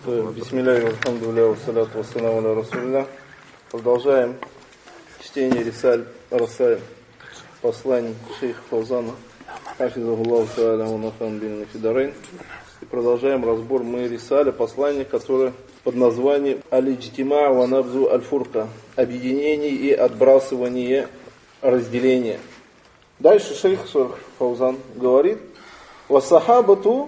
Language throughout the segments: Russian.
Бисмилляхи, алхамдулилля, вассаляту вассаламу аля расулилля. Продолжаем чтение Расаиль посланий шейха Фаузана хафизахуллаху та'аля ва нафа'ана бихи фи дарайн. И продолжаем разбор Рисаля, послания, которое под названием Аль-Иджтима ва набзу аль-фурка, объединение и отбрасывание разделения. Дальше шейх Фаузан говорит: «Вассахабату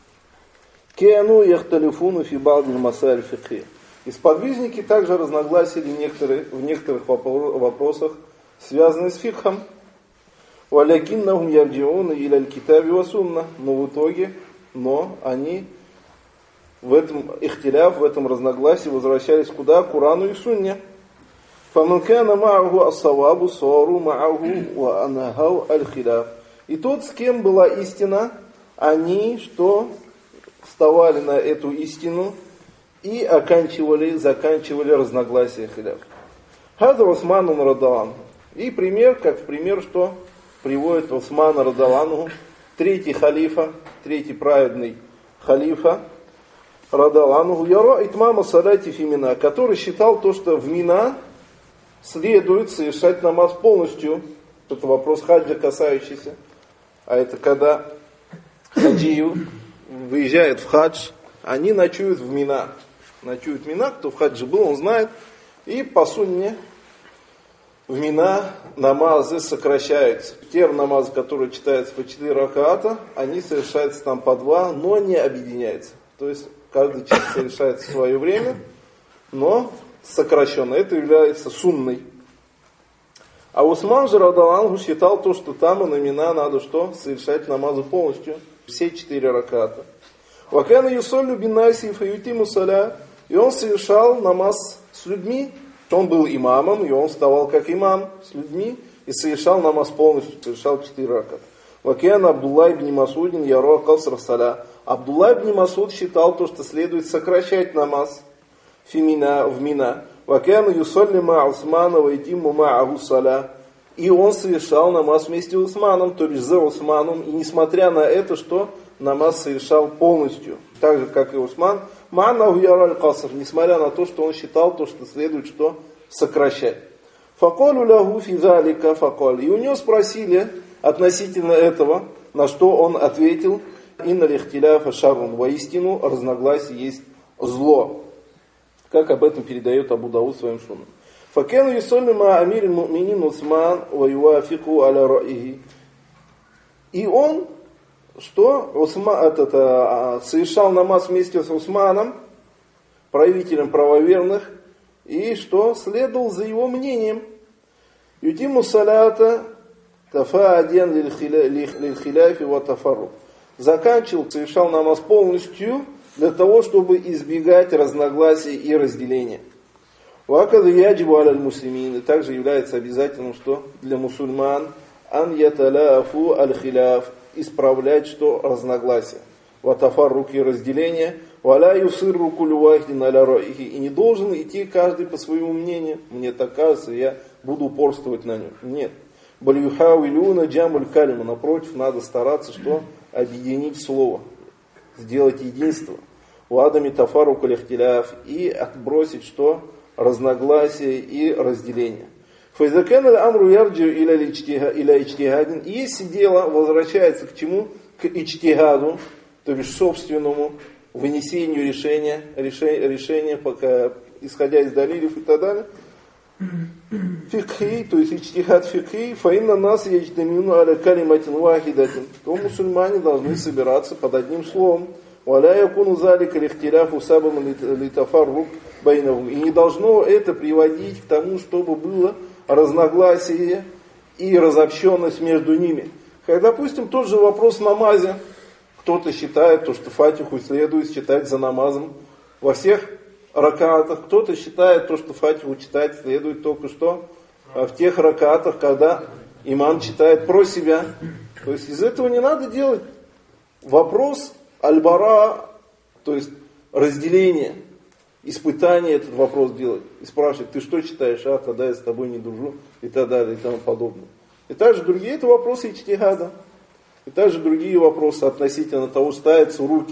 кеану яхталифуну фи ба'д аль-масаиль фикхи». И сподвижники также разногласили в некоторых вопросах, связанных с фикхом. «Валякиннахум ярджиуна иля аль-китаби ва сунна». Но они в этом ихтиляф, в этом разногласии возвращались куда? К Курану и Сунне. «Фаман кана ма'аху ас-савабу сару ма'аху ва анахау аль-хиляф». И тот, с кем была истина, они что? Вставали на эту истину и заканчивали разногласия хиляф. Хаза Усман радалан. И пример, что приводит Усман радалану, третий халифа, третий праведный халифа радалану, яра итмама салати фи Мина, который считал то, что в Мина следует совершать намаз полностью. Это вопрос хаджа касающийся. А это когда хаджию выезжает в хадж, они ночуют в Мина. Ночуют в Мина, кто в хаджи был, он знает. И по сунне в Мина намазы сокращаются. Те намазы, которые читаются по 4 ракаата, они совершаются там по 2, но не объединяются. То есть каждый человек совершается в свое время, но сокращенно. Это является сунной. А Усман же радаллаху считал то, что там и на Мина надо что? Совершать намазы полностью. Все 4 раката. Вакана юсоллю биннаси фаютиму саля. И он совершал намаз с людьми. Он был имамом, и он вставал как имам с людьми. И совершал намаз полностью, совершал 4 раката. Вакана Абдулла ибн Масудин яро каср саля. Абдулла ибн Масуд считал то, что следует сокращать намаз в Мина. Вакана юсолли ма Усмана вайтиму ма аху саля. И он совершал намаз вместе с Усманом, то есть за Усманом. И несмотря на это, что намаз совершал полностью. Так же, как и Усман. Ма'наху яра аль-каср. Несмотря на то, что он считал, то, что следует что? Сокращать. Факалу лаху фи залика факал. И у него спросили относительно этого, на что он ответил: инна лихтиляфа шаррун. Воистину разногласие есть зло. Как об этом передает Абу Дауд в своем сунне. Факену юсоллима амир муминин Усман ва юафику аля раихи. И он, что совершал намаз вместе с Усманом, правителем правоверных, и что следовал за его мнением. Ютиму салята тафааден лилхиляфи ва тафарру. Совершал намаз полностью для того, чтобы избегать разногласий и разделения. Вакаду яджибу аля аль-муслимин. И также является обязательным, что для мусульман ан яталяфу аль-хиляф, исправлять что? Разногласия. Ватафарруки, разделения. Валя юсирру кулю вахдин аля раихи. И не должен идти каждый по своему мнению. Мне так кажется, я буду упорствовать на нем. Нет. Балюхауилюна джамуль калима. Напротив, надо стараться что? Объединить слово. Сделать единство. Уадами тафаррук аль-ихтиляф. И отбросить что? Разногласия и разделения. Файзакан аль-амру ярджи иля ичтихадин. И если дело возвращается к чему? К ичтихаду, то есть собственному вынесению решения пока, исходя из далилев и так далее. Фикхи, то есть ичтихад фикхи, фаинна нас яджтамину аля калиматин вахидатин. То мусульмане должны собираться под одним словом. Валя якуну залика лихтиляфу сабам литафаррук байнахум. И не должно это приводить к тому, чтобы было разногласие и разобщенность между ними. Как, допустим, тот же вопрос в намазе. Кто-то считает, что фатиху следует читать за намазом во всех ракаатах. Кто-то считает, что фатиху читать следует только что в тех ракаатах, когда имам читает про себя. То есть из этого не надо делать вопрос аль-бара, то есть разделение, испытание этот вопрос делать. И спрашивать: ты что читаешь? Тогда я с тобой не дружу, и так далее, и тому подобное. И также другие, это вопросы ичтихада. И также другие вопросы относительно того, ставятся руки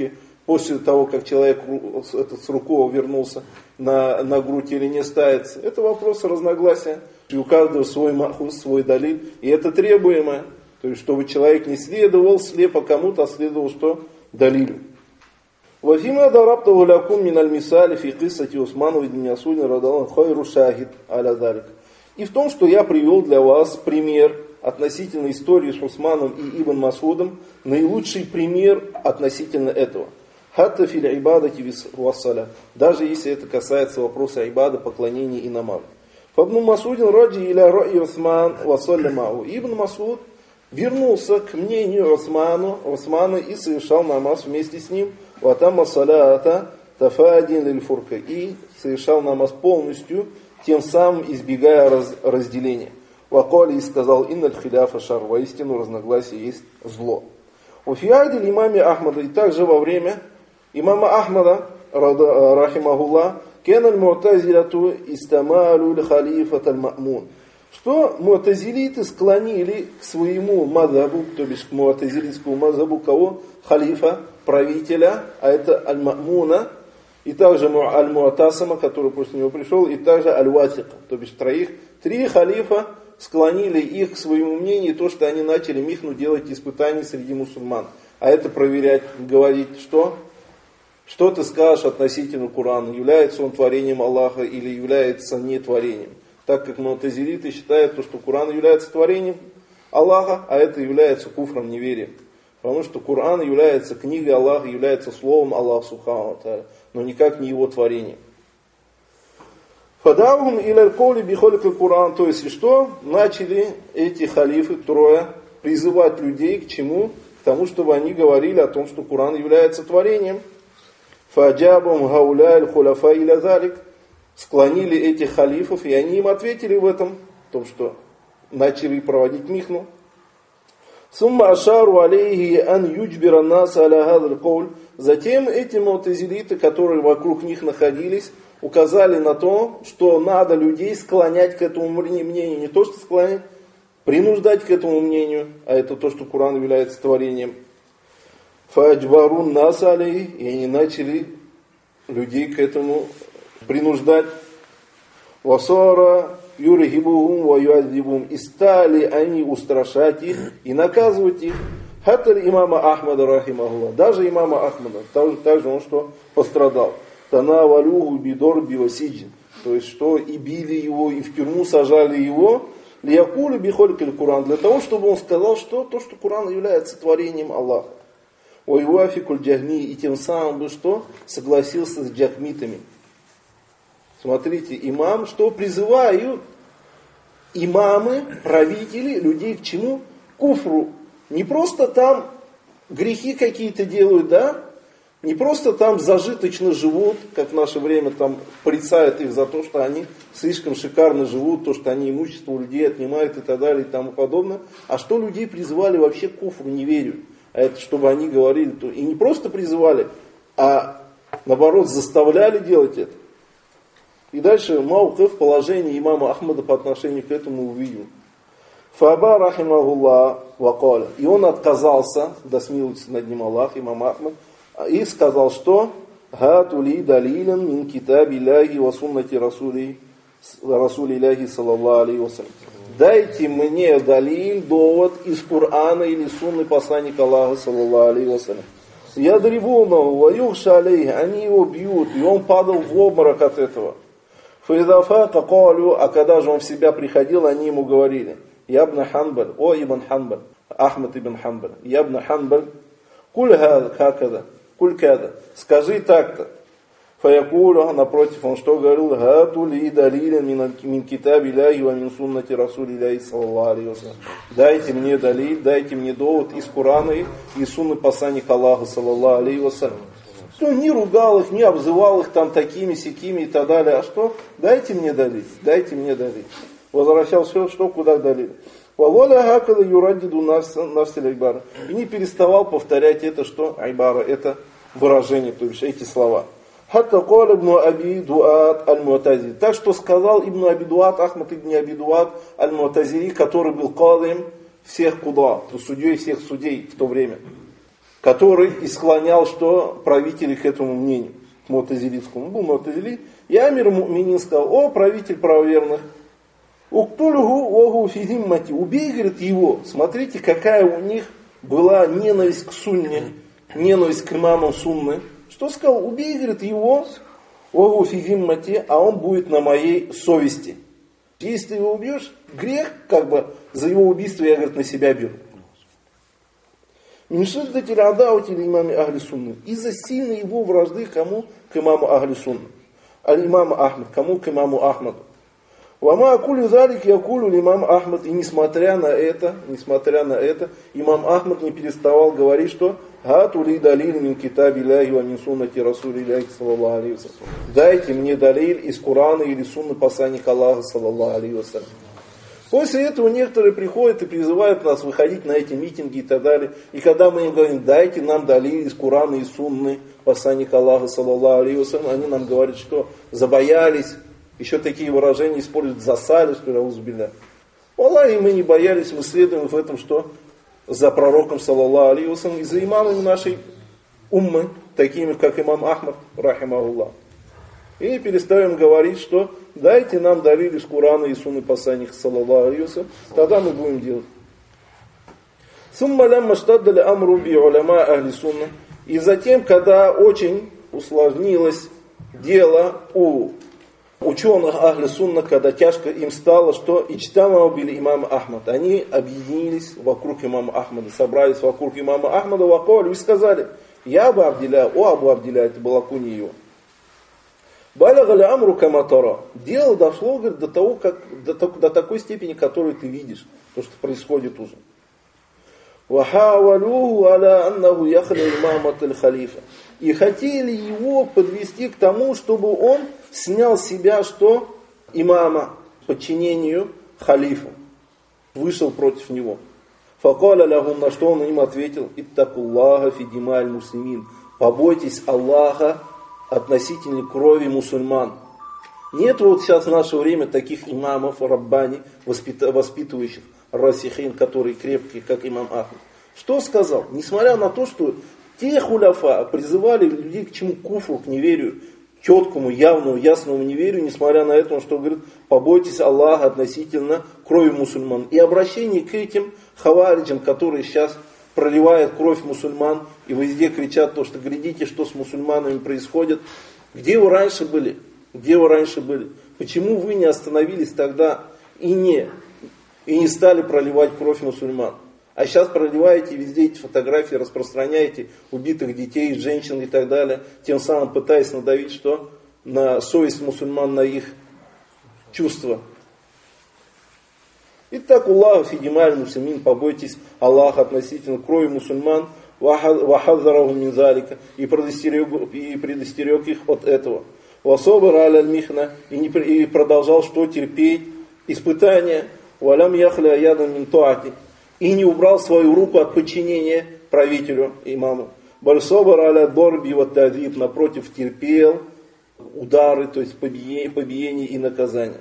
после того, как человек с рукой вернулся на грудь или не ставится. Это вопрос разногласия. И у каждого свой махус, свой далиль. И это требуемое. То есть, чтобы человек не следовал слепо кому-то, а следовал что? Далилю. وفيما ضربته لكم من المثال في قصة عثمان بن مسعود رضي الله عنه خير شاهد على ذلك. И в том, что я привел для вас пример относительно истории с Усманом и Ибн Масудом, наилучший пример относительно этого. Хатта фил ибадати вассаля. Даже если это касается вопроса ибада, поклонения и намаза. Фабну Масудин раджи иля ра'i Усман вассаля мау. Ибн Масуд вернулся к мнению Усмана и совершал намаз вместе с ним. Ватамма салята тафадин лиль фурка. И совершал намаз полностью, тем самым избегая разделения. Вакали и сказал: инналь хиляфа шар. Воистину разногласие есть зло. У фиадиль имаме Ахмада, и также во время имама Ахмада, рахимахуллах, кеналь му'тазиляту истамалу ль халифат аль ма'мун. Что му'тазилиты склонили к своему мазхабу, то бишь к му'тазилитскому мазхабу кого? Халифа, правителя, а это аль-Ма'муна, и также аль-Му'тасима, который после него пришел, и также аль-Ватиқа, то бишь три халифа склонили их к своему мнению, то, что они начали михну делать испытания среди мусульман. А это проверять, говорить, что ты скажешь относительно Корана, является он творением Аллаха или является не творением. Так как му'тазилиты считают, что Коран является творением Аллаха, а это является куфром, неверием. Потому что Коран является книгой Аллаха, является словом Аллаха Субхану ва Тааля, но никак не его творением. Фадавхум иляль каули бихоликаль Коран, то есть что? Начали эти халифы, трое, призывать людей к чему? К тому, чтобы они говорили о том, что Коран является творением. Фаджабум гауляль хуляфа иля залик. Склонили этих халифов, и они им ответили в этом, в том, что начали проводить михну. Сумма ашару алейхи ан юджбира нас аля гадаль кауль. Затем эти му'тазилиты, которые вокруг них находились, указали на то, что надо людей склонять к этому мнению. Не то, что склонять, принуждать к этому мнению, а это то, что Коран является творением. Фаджбарун нас алейхи. И они начали людей к этому принуждать. Васара юрихибухум ва юадзибум. И стали они устрашать их и наказывать их. Хатталь имама Ахмада рахимахуллах. Даже имама Ахмада. Также он что? Пострадал. Тана валюху бидор бивасиджин. То есть что? И били его, и в тюрьму сажали его. Лиякулю бихолькаль Куран. Для того, чтобы он сказал, что то, что Коран является творением Аллаха. Ойвафикуль джахми. И тем самым бы что? Согласился с джахмитами. Смотрите, имам, что призывают имамы, правители, людей к чему? Куфру. Не просто там грехи какие-то делают, да? Не просто там зажиточно живут, как в наше время там порицают их за то, что они слишком шикарно живут, то, что они имущество у людей отнимают и так далее и тому подобное. А что людей призывали вообще к куфру, неверию? А это чтобы они говорили, и не просто призывали, а наоборот заставляли делать это. И дальше мауқиф, положение имама Ахмада по отношению к этому увидим. Фаба рахимахуллах вакаля. И он отказался, да смилуется над ним Аллах, имам Ахмад, и сказал, что «Хатули далилен мин китаби Илляхи ва суннати расули Илляхи саллаллаху алейхи вассалям». Дайте мне далиль, довод из Корана или сунны посланника Аллаха саллаллаху алейхи вассалям. Ядрибунаhu ва юхша алейхи. Они его бьют, и он падал в обморок от этого. Фаидафака калю, а когда же он в себя приходил, они ему говорили: Ябна Ханбаль, о Ибн Ханбаль, Ахмад ибн Ханбаль, Ябна Ханбаль, куль хакада, куль када, скажи так-то. Фаякулю, напротив, он что говорил? Хатули далилен мин китаби Илляхи ва мин суннати расули Илляхи саллаллаху алейхи вассалям. Дайте мне далиль, дайте мне довод из Корана и сунны посланника Аллаха саллаллаху алейхи вассалям. Он не ругал их, не обзывал их там такими, сякими и так далее. А что? Дайте мне далиль, дайте мне далиль. Возвращался, что куда далиль. Валоля хакада юрадиду навсель айбара. И не переставал повторять это, что айбара, это выражение, то есть эти слова. Хатта кол ибн Аби Дуат аль-Му'тазили. Так что сказал ибн Аби Дуат, Ахмад ибн Аби Дуат аль-Му'тазили, который был кадым всех куда, судьей всех судей в то время. который и склонял, что правители к этому мнению, к му'тазилитскому. Был му'тазилит. И амир му'минин сказал: о правитель правоверных, уктулюху огу физиммати, убей, говорит, его. Смотрите, какая у них была ненависть к сунне, ненависть к имамам сунны. Что сказал? Убей, говорит, его, огу физиммати, а он будет на моей совести. Если ты его убьешь, грех, как бы, за его убийство я, говорит, на себя беру. Из-за сильной его вражды кому? К имаму Ахли Сунна. Аль-имам Ахмад. Кому? К имаму Ахмаду. Вама акулю залик якулю имам Ахмад. И несмотря на это, имам Ахмад не переставал говорить, что «Гатули далиль мин китаби ляхи ва мин суннати расули ляхи саллаллаху алейхи ва саллям». Дайте мне далиль из Корана или сунны посланника Аллаха саллаллаху алейхи ва саллям. После этого некоторые приходят и призывают нас выходить на эти митинги и так далее. И когда мы им говорим: дайте нам далиль из Корана и сунны посланника Аллаха саллаллаху алейхи ва саллям, они нам говорят, что забоялись. Еще такие выражения используют: засали, что ли, аузубилля. Аллахи, мы не боялись, мы следуем в этом, что за пророком саллаллаху алейхи ва саллям и за имамами нашей уммы, такими как имам Ахмад, рахимахуллах. И перестаем говорить, что дайте нам далиль из Корана и сунны посланника саллаллаху алейхи ва саллям, тогда мы будем делать. Сумма лямма штаддали амру би уляма ахли сунна. И затем, когда очень усложнилось дело у ученых Ахли Сунна, когда тяжко им стало, что ичтама убили имама Ахмад. Они объединились вокруг имама Ахмада, собрались вокруг имама Ахмада, вакуалю, и сказали: я Абу Абдилля, о Абу Абдилля, это была кунья его. Балягаля амру каматара. Дело дошло, говорит, до того, до такой степени, которую ты видишь, то, что происходит уже. Вахавалюху аля аннаху яхля имамат аль-халифа. И хотели его подвести к тому, чтобы он снял с себя, что имама, подчинению халифу, вышел против него. Факаля лягум, на что он им ответил: иттакуллаха фи дималь муслимин. Побойтесь Аллаха относительно крови мусульман. Нет вот сейчас в наше время таких имамов, раббани, воспитывающих расихин, которые крепкие, как имам Ахмад. Что сказал? Несмотря на то, что те хуляфа призывали людей к чему? Куфру, к неверию, четкому, явному, ясному неверию, несмотря на это, он что говорит: побойтесь Аллаха относительно крови мусульман. И обращение к этим хавариджам, которые сейчас проливают кровь мусульман и везде кричат то, что глядите, что с мусульманами происходит. Где вы раньше были? Где вы раньше были? Почему вы не остановились тогда и не стали проливать кровь мусульман? А сейчас проливаете везде эти фотографии, распространяете убитых детей, женщин и так далее, тем самым пытаясь надавить что? На совесть мусульман, на их чувства. Итак, Аллаху фидималь мусульмин, побойтесь Аллаха относительно крови мусульман, вахазараху мин залика, и предостерег их от этого. Васобар аль михна, и продолжал что? Терпеть испытания. Валям яхля ядан мин туати, и не убрал свою руку от подчинения правителю, имаму. Бальсобар аля борби вот тадиб, напротив, терпел удары, то есть побиение и наказание.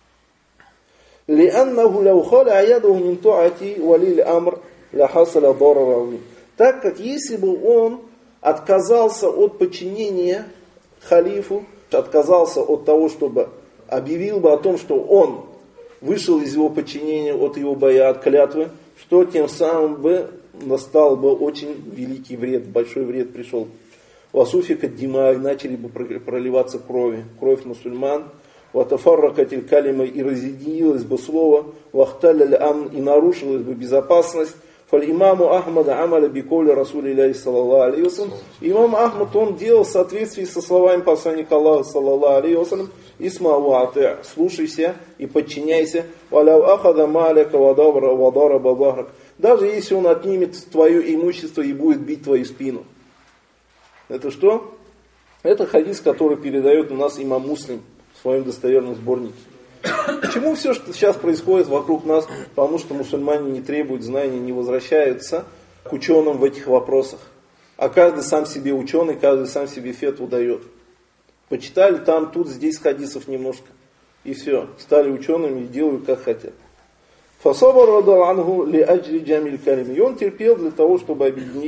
لأنه لو خلع يده من طاعة ولي الأمر لحصل ضرر عظيم. Так как если бы он отказался от подчинения халифу, отказался от того, чтобы объявил бы о том, что он вышел из его подчинения, от его боя, от клятвы, что тем самым бы настал бы очень великий вред, большой вред пришел. Васуфика димай, начали бы проливаться кровь мусульман. Ватафарракатиль калима, и разъединилось бы слово, вахталяль ам, и нарушилась бы безопасность. Фаль имаму Ахмада амаля биколи расулилляхи саллаллаху алейхи ва саллям. Имам Ахмад, он делал в соответствии со словами посланника Аллаха саллаллаху алейхи ва саллям: исма ва ати', слушайся и подчиняйся. Валяу ахада маляка вадара бабахрак. Даже если он отнимет твое имущество и будет бить твою спину. Это что? Это хадис, который передает у нас имам Муслим в своем достоверном сборнике. Почему все, что сейчас происходит вокруг нас? Потому что мусульмане не требуют знаний, не возвращаются к ученым в этих вопросах. А каждый сам себе ученый, каждый сам себе фетву дает. Почитали там, тут, здесь хадисов немножко. И все, стали учеными и делают как хотят. Фасабар радал анху ли аджри джамиль калим. И он терпел для того, чтобы объединить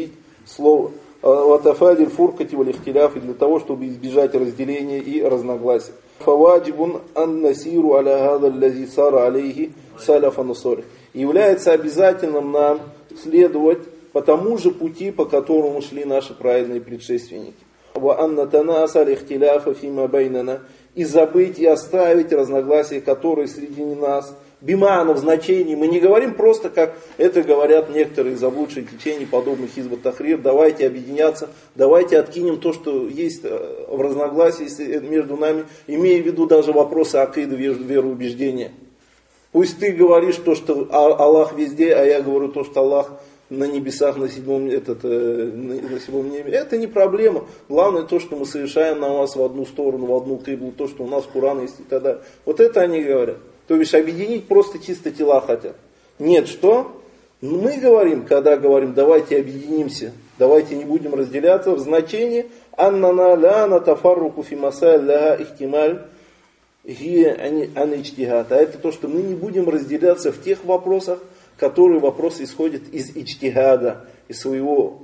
слово. Ватафадиль фуркати валихтиляф, и для того, чтобы избежать разделения и разногласий. Фаваджибун ан насиру аля гада лази сара алейхи саляфа нусолих. Является обязательным нам следовать по тому же пути, по которому шли наши праведные предшественники. Ва анна танаса алихтиляфа фима байнана. И забыть и оставить разногласия, которые среди нас. Биману в значении. Мы не говорим просто, как это говорят некоторые заблудшие течения, подобных Хизбут Тахрир. Давайте объединяться, давайте откинем то, что есть в разногласии между нами, имея в виду даже вопросы акиды, вероубеждения. Пусть ты говоришь то, что Аллах везде, а я говорю то, что Аллах на небесах, на седьмом небе. Это не проблема. Главное то, что мы совершаем намаз в одну сторону, в одну киблу, то, что у нас Коран есть и так далее. Вот это они говорят. То есть объединить просто чисто тела хотят. Нет, что? Мы говорим, когда говорим, давайте объединимся, давайте не будем разделяться, в значении аннана ла натафарруку фи масаиль ла ихтималь ги ан ичтигад. А это то, что мы не будем разделяться в тех вопросах, которые вопросы исходят из ичтигада, из своего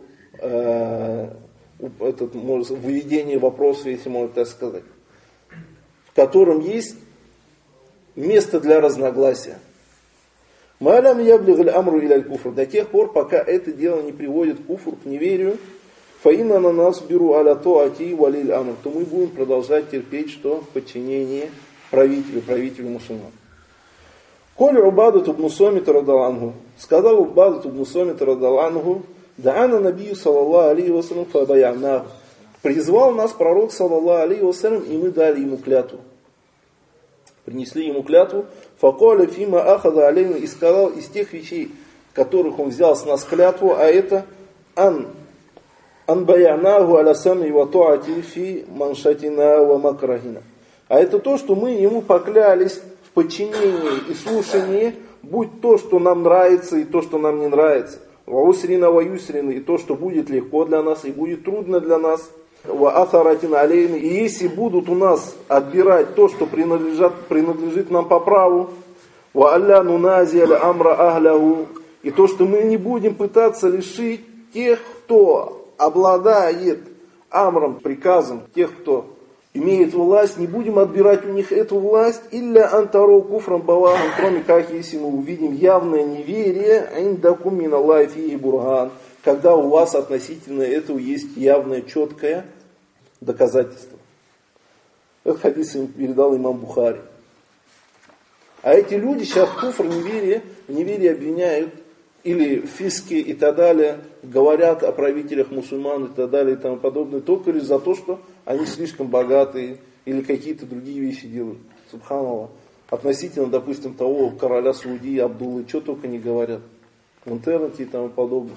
выведения вопросов, если можно так сказать, в котором есть место для разногласия. Малям яблигаль амру иляль куфр. До тех пор, пока это дело не приводит к куфру, к неверию, фаинна на нас беру аля то ати валиль амр, то мы будем продолжать терпеть, что в подчинении правителю мусульман. Коль Убадат ибн Сомит радаллаху, сказал Убадат ибн Сомит радаллаху, да'ана набию саллаллаху алейхи вассалям фабаянаху. Призвал нас пророк саллаллаху алейхи вассалям, и мы дали ему клятву. Принесли ему клятву. Факоля фима ахада алейна, и сказал из тех вещей, которых он взял с нас клятву, а это ан баянаху аля сами ва туати фи маншатина ва макрахина. А это то, что мы ему поклялись в подчинении и слушании, будь то, что нам нравится, и то, что нам не нравится. Ва усрина ва юсрина, и то, что будет легко для нас, и будет трудно для нас. Ва атаратин алейна, и если будут у нас отбирать то, что принадлежит нам по праву, ва алля нунази аля амра ахляху, и то, что мы не будем пытаться лишить тех, кто обладает амром, приказом, тех, кто имеет власть, не будем отбирать у них эту власть, илля антаро куфрам балахам, кроме как если мы увидим явное неверие, индакум мин Аллахи фихи бурган, когда у вас относительно этого есть явное, четкое доказательство. Этот хадис им передал имам Бухари. А эти люди сейчас куфр, неверие обвиняют, или в фиске и так далее, говорят о правителях мусульман и так далее и тому подобное, только лишь за то, что они слишком богатые или какие-то другие вещи делают. Субханаллах. Относительно, допустим, того короля Саудии, Абдуллы, что только не говорят. В интернете и тому подобное.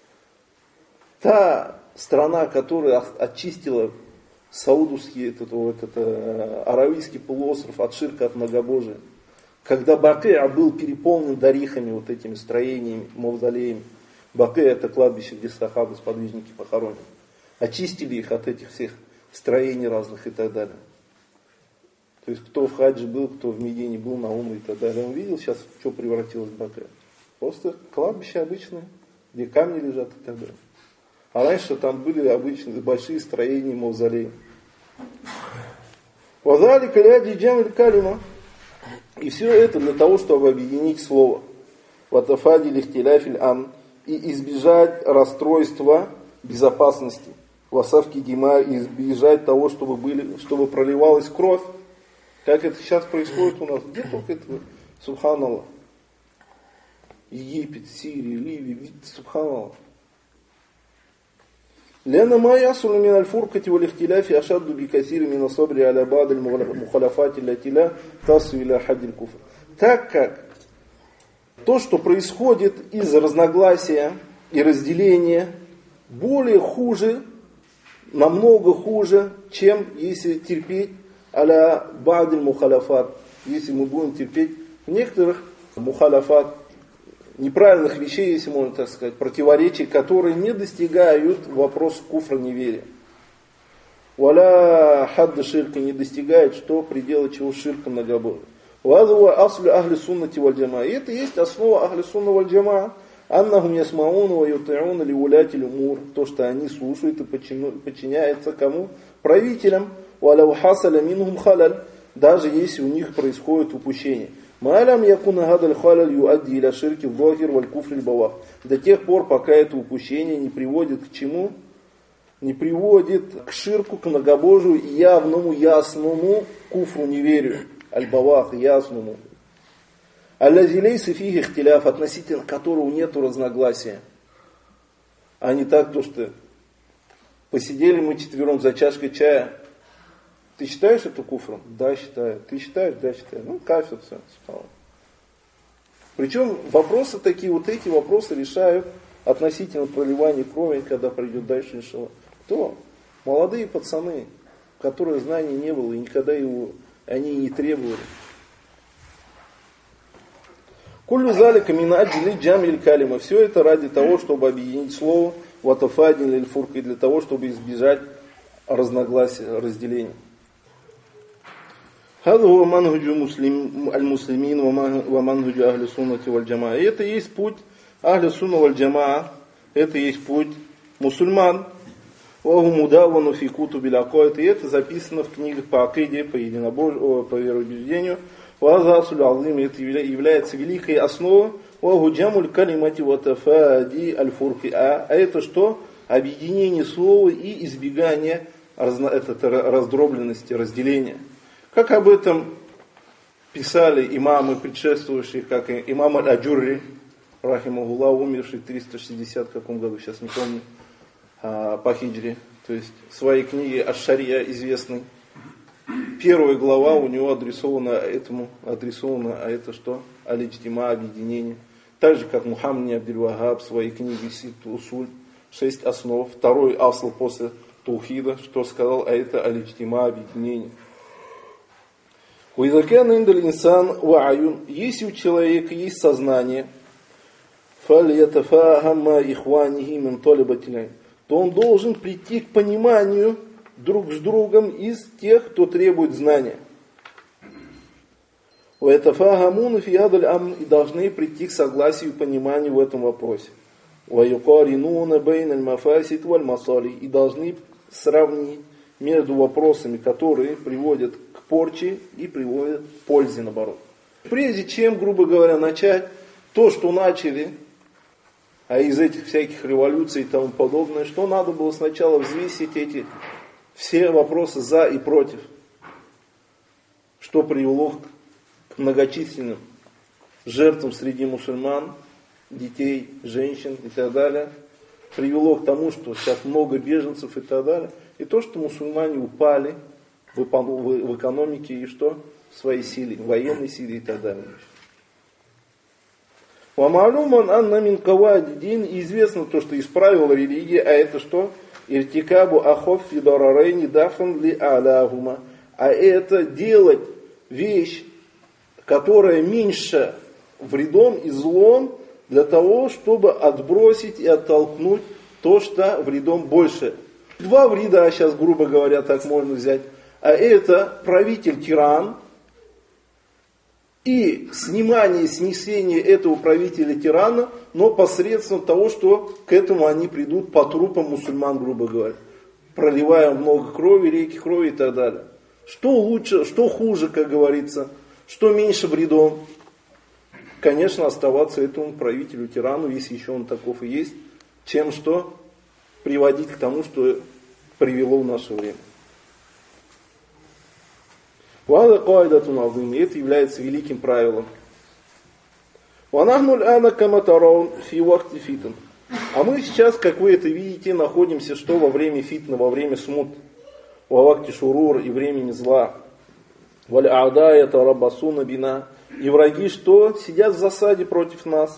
Та страна, которая очистила саудовский, аравийский полуостров от ширка, от многобожия, когда Бакия был переполнен дарихами, вот этими строениями, мавзолеями. Бакия — это кладбище, где сахабы, сподвижники похоронены. Очистили их от этих всех строений разных и так далее. То есть, кто в хаджи был, кто в Медине был, на умре и так далее. Он видел сейчас, что превратилось в Бакия. Просто кладбище обычное, где камни лежат и так далее. А раньше там были обычные большие строения, мавзолеи. Вазали каляди джамиль калима. И все это для того, чтобы объединить слово. Ватафади лихтиляфиль ам. И избежать расстройства безопасности. Васавки дима. И избежать того, чтобы проливалась кровь. Как это сейчас происходит у нас. Где только это? Субханаллах. Египет, Сирия, Ливия. Субханаллах. لأن ما يحصل من الفرقة والاختلاف أشد بكثير من الصبر على بعض المخالفات التي لا تصل إلى حد الكفر. Так как то, что происходит из разногласия и разделения, более хуже, намного хуже, чем если терпеть аля ба'д аль-мухаляфат, если мы будем терпеть некоторых мухаляфат, неправильных вещей, если можно так сказать, противоречий, которые не достигают вопроса куфра, неверия. Валя хадда ширка, не достигает, что предела чего ширка многобожия. Вадува аслю ахли суннати валь джамаа. И это есть основа ахли сунна валь джамаа. Аннахум ясмаун ва ютиун ли улятиль умур, то, что они слушают и подчиняются кому? Правителям. Валяу хасаля минхум халаль, даже если у них происходит упущение. Ма'алям якуна гадаль халаль юадди иля ширки вдохир валь куфриль бавах. До тех пор, пока это упущение не приводит к чему? Не приводит к ширку, к многобожию, явному, ясному куфру, неверию. Аль-бавах, ясному. Аллазилейсы фиги ихтиляф, относительно которого нету разногласия. А не так, то что посидели мы четвером за чашкой чая. Ты считаешь это куфром? Да, считаю. Ты считаешь? Да, считаю. Ну, кафир, все. Причем вопросы такие, вот эти вопросы решают относительно проливания крови, когда придет дальше иншалла. Кто? Молодые пацаны, у которых знаний не было, и никогда его они не требовали. Куллю залика мин аджли джамиль калима. Все это ради того, чтобы объединить слово ватафадин лиль фурк, и для того, чтобы избежать разногласия, разделения. Хаза хуа манхуджу аль-муслимин ва манхуджу ахли суннати валь джамаа. Это есть путь ахли сунна валь джамаа. Это есть путь мусульман. Ва хум мудаввану фи кутубиль акаид. И это записано в книгах по акиде, по единобожию, по вероубеждению. Вазасуль алзим, это является великой основой. Вагуджамуль калимати ватафади аль-фурки. А это что? Объединение слова и избегание раздробленности, разделения. Как об этом писали имамы, предшествующие, как имам Аль-Аджурри, рахимахуллах, умерший в 360 каком году, сейчас не помню, по хиджре. То есть в своей книге Аш-Шария известной. Первая глава у него адресована, а это что? Аль-Иджтима, объединение. Так же, как Мухаммад Абдуль-Вахаб в своей книге Ситту Усуль, 6 основ. Второй асл после Таухида, что сказал, а это Аль-Иджтима, объединение. Если у человека есть сознание, то он должен прийти к пониманию друг с другом из тех, кто требует знания. И должны прийти к согласию и пониманию в этом вопросе. И должны сравнить между вопросами, которые приводят к порче и приводят к пользе, наоборот. Прежде чем, грубо говоря, начать то, что начали, а из этих всяких революций и тому подобное, что надо было сначала взвесить эти все вопросы за и против, что привело к многочисленным жертвам среди мусульман, детей, женщин и так далее, привело к тому, что сейчас много беженцев и так далее, и то, что мусульмане упали в экономике и что? В своей силе, в военной силе и так далее. Известно то, что из правил религии, а это что? Иртикабу ахоф фидарарейни дафан ли аляхума. А это делать вещь, которая меньше вредом и злом, для того, чтобы отбросить и оттолкнуть то, что вредом больше. Два вреда, сейчас, грубо говоря, так можно взять. А это правитель-тиран и снимание, снесение этого правителя-тирана, но посредством того, что к этому они придут по трупам мусульман, грубо говоря, проливая много крови, реки крови и так далее. Что лучше, что хуже, как говорится, что меньше вредом? Конечно, оставаться этому правителю-тирану, если еще он таков и есть, чем что? Приводить к тому, что привело в наше время. Это является великим правилом. А мы сейчас, как вы это видите, находимся что во время фитна, во время смут, во вакти шурур и времени зла. И враги что? Сидят в засаде против нас.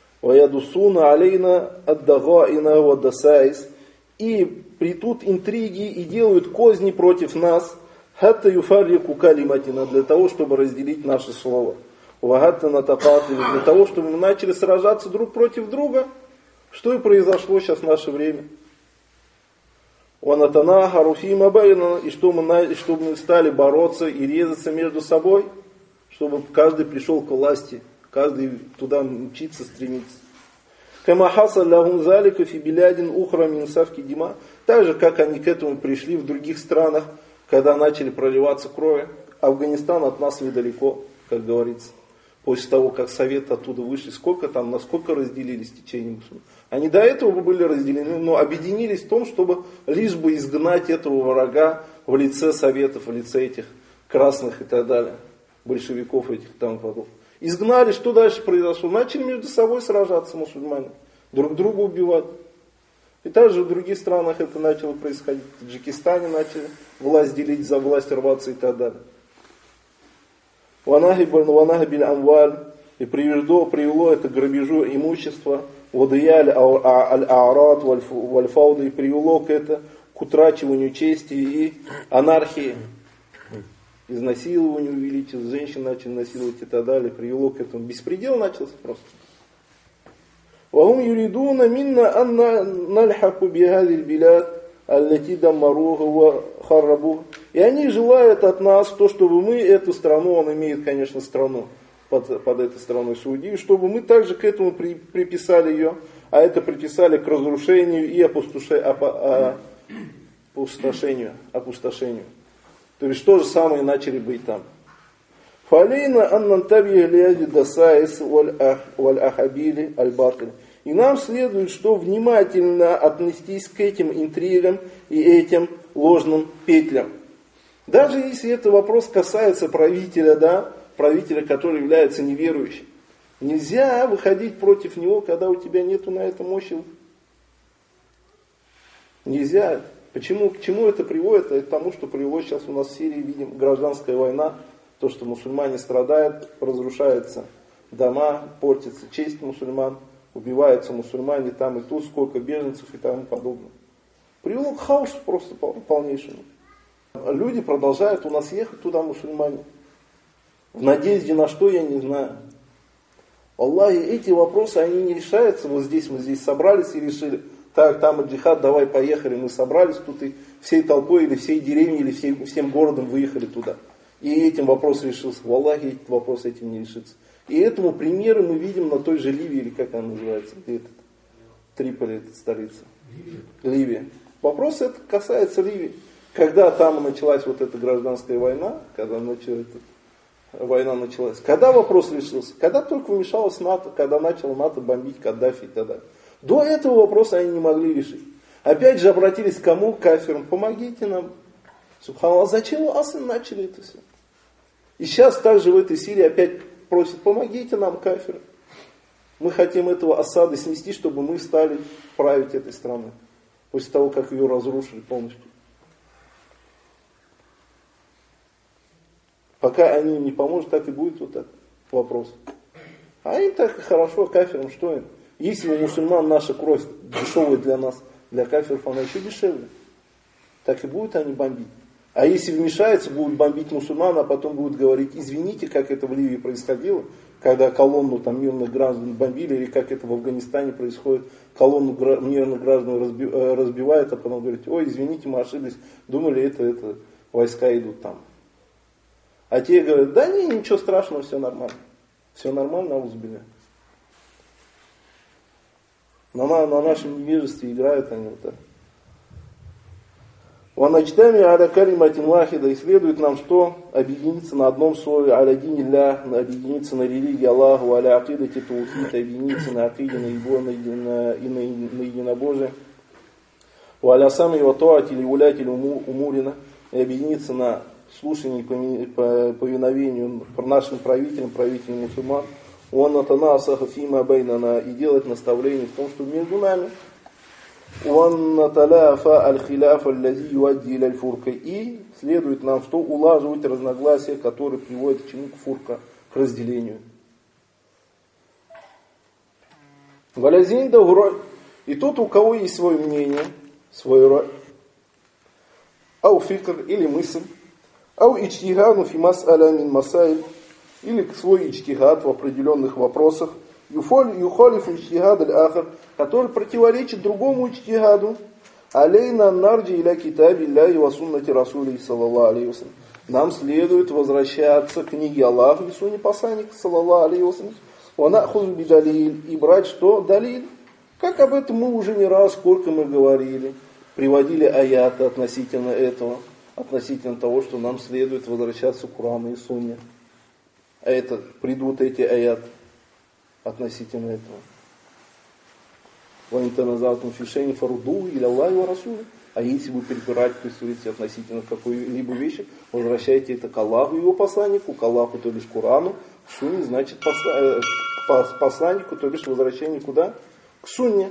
И плетут интриги и делают козни против нас. Хатта юфаррику калиматина, для того, чтобы разделить наше слово. Вагатта натакатли, для того, чтобы мы начали сражаться друг против друга. Что и произошло сейчас в наше время. Ванатана харуфима байна, и чтобы мы стали бороться и резаться между собой, чтобы каждый пришел к власти, каждый туда мчиться, стремиться. Кама хасал лахум залика фи билядин ухра мин сафки дима. Так же, как они к этому пришли в других странах, когда начали проливаться крови. Афганистан от нас недалеко, как говорится. После того, как Советы оттуда вышли, насколько разделились течение мусульман. Они до этого были разделены, но объединились в том, чтобы лишь бы изгнать этого врага в лице Советов, в лице этих красных и так далее, большевиков этих и тому подобных. Изгнали, что дальше произошло? Начали между собой сражаться мусульмане, друг друга убивать. И также в других странах это начало происходить. В Таджикистане начали власть делить, за власть рваться и так далее. Ванахибиль амваль, и привело это к грабежу имущества, вадыяль аль-аарат вальфауды, и привело к утрачиванию чести и анархии. Изнасилованию увеличилось, женщин начали насиловать и так далее, привело к этому. Беспредел начался просто. وهم يريدون منا أن نلحق بهذه البلاد التي دمروها وخربوها. И они желают от нас то, чтобы мы эту страну, он имеет, конечно, страну, под этой страной Саудию, чтобы мы также к этому приписали ее, а это приписали к разрушению и опустошению. То есть то же самое начали быть там. Фалейна аннантабия ляди дасаис валь ахабили аль-батиль. И нам следует, что внимательно отнестись к этим интригам и этим ложным петлям. Даже если этот вопрос касается правителя, правителя, который является неверующим. Нельзя выходить против него, когда у тебя нету на это мощи. Нельзя. Почему? К чему это приводит? Это к тому, что привело сейчас у нас в Сирии, видим, гражданская война. То, что мусульмане страдают, разрушаются дома, портится честь мусульман, убиваются мусульмане там и тут, сколько беженцев и тому подобное. Привело к хаосу просто полнейшему. Люди продолжают у нас ехать туда, мусульмане. В надежде на что, я не знаю. Аллахи, эти вопросы, они не решаются. Вот здесь мы собрались и решили, так, там джихад, давай поехали. Мы собрались тут и всей толпой или всей деревней, или всем городом выехали туда. И этим вопрос решился. Аллахи, этот вопрос этим не решится. И этому примеры мы видим на той же Ливии, или как она называется, где это? Триполи, это столица. Ливия. Вопрос это касается Ливии. Когда там началась вот эта гражданская война, война началась, когда вопрос решился? Когда только вмешалась НАТО, когда начало НАТО бомбить Каддафи и так далее. До этого вопроса они не могли решить. Опять же обратились к кому? К кафирам. Помогите нам. Субханаллах, зачем вы начали это все? И сейчас также в этой Сирии опять просят, помогите нам, кафиры. Мы хотим этого Асада снести, чтобы мы стали править этой страной. После того, как ее разрушили полностью. Пока они им не поможет, так и будет вот этот вопрос. А им так и хорошо, кафирам, что им? Если у мусульман наша кровь дешевая для нас, для кафиров она еще дешевле. Так и будут они бомбить. А если вмешаются, будут бомбить мусульман, а потом будут говорить, извините, как это в Ливии происходило, когда колонну там мирных граждан бомбили, или как это в Афганистане происходит, колонну мирных граждан разбивают, а потом говорят, ой, извините, мы ошиблись, думали, это войска идут там. А те говорят, да не, ничего страшного, все нормально. Все нормально, аузбилля. На нашем невежестве играют они вот так. Ваначтами аля калиматин вахида, и следует нам что? Объединиться на одном слове, аля динилля, объединиться на религии Аллаху, аля акидати таухид, объединиться на акиде, на его, на единобожие. Аля сами его тоати или уляти умурина, и объединиться на слушании и повиновению нашим правителям мусульман. Он атана асаха фима байнана, и делать наставление в том, что между нами. И следует нам, что улаживать разногласия, которые приводят к чему? К фурка, к разделению. И тот, у кого есть свое мнение, свой рай, ау фикр или мысль, ау ичтигану фи мас'аля мин масаиль, или свой ичтигад в определенных вопросах, юхалифу ичтигад аль-ахар, который противоречит другому ичтигаду, алейна нарджи иля китаби илляхи ва суннати расули саллаллаху алейхи ва саллям. Нам следует возвращаться к книге Аллаха и сунне посланника саллаллаху алейхи ва саллям, ва нахузу бидалиль, и брать что? Далиль. Как об этом мы уже не раз, сколько мы говорили, приводили аяты относительно этого, относительно того, что нам следует возвращаться к Корану и Сунне. А это, придут эти аяты относительно этого. А если вы перепирательствуете относительно какой-либо вещи, возвращайте это к Аллаху и его посланнику, к Аллаху, то бишь Корану, к Сунне, значит к посланнику, то бишь возвращение куда? К Сунне.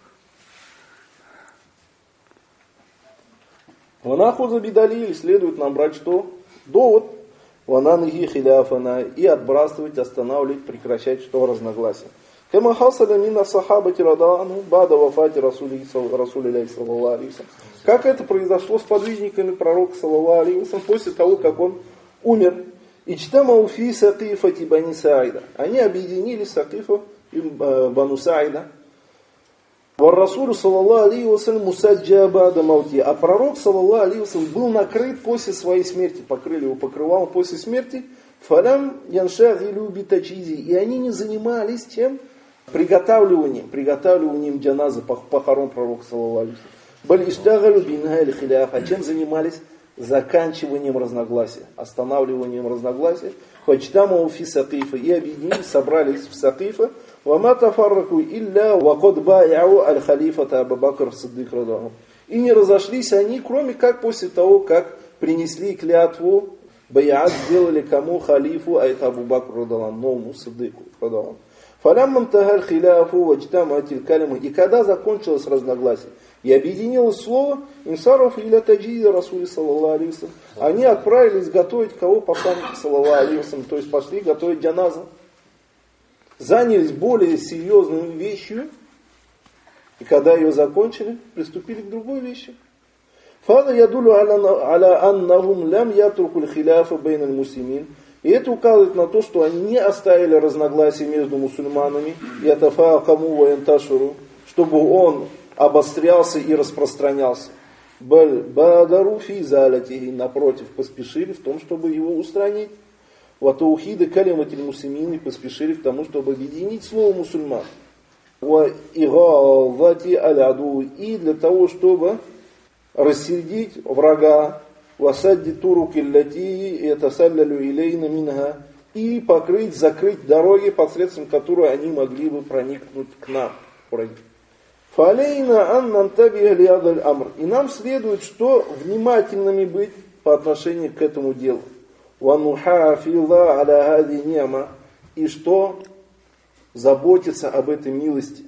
Ванахуза бидалили, следует нам брать что? Довод. Вананахи хиляфана, и отбрасывать, останавливать, прекращать что? Разногласия. Кама хасаля мина сахабати радану бада вафати расули саллаллаху алейхи вассалям. Как это произошло с подвижниками пророка саллаллаху алейхи вассалям после того, как он умер? Ичтамау фи сакифати бани Саида. Они объединились сакифа и бану Саида. Вар расулю саллаллаху алейхи вассалям мусаджа бада маути. А пророк саллаллаху алейхи вассалям был накрыт после своей смерти, покрыли его покрывалом после смерти. Фалям яншагилю битачизи. И они не занимались чем? Приготавливанием джаназы, похорон пророка саллаллаху алейхи вассалям. А чем занимались? Заканчиванием разногласия, останавливанием разногласия. Фачтамау фи сакифа, и объединились, собрались в сакифа. Вама тафарраку илля вакод баяу аль-халифата Абу Бакр Сиддик радхаллаху. И не разошлись они, кроме как после того, как принесли клятву, баяат сделали кому? Халифу, а это Абу Бакр радхаллаху, новому Сиддику радхаллаху. Фалям мтахаль хиляфу вачтаматиль калиму. И когда закончилось разногласие и объединилось слово, инсаров иля таджиди расули саллаллаху алейхи вассалям, они отправились готовить кого? Посланника саллаллаху алейхи вассалям, то есть пошли готовить джаназу. Занялись более серьезной вещью, и когда ее закончили, приступили к другой вещи. Фада ядулю аля аннахум лям ятрукуль хиляфа бейналь муслимин. И это указывает на то, что они не оставили разногласия между мусульманами, чтобы он обострялся и распространялся. Напротив, поспешили в том, чтобы его устранить. Ватаухиды калиматиль муслимин, поспешили к тому, чтобы объединить слово мусульман. И для того, чтобы рассердить врага, и покрыть, закрыть дороги, посредством которой они могли бы проникнуть к нам. И нам следует, что внимательными быть по отношению к этому делу. И что заботиться об этой милости.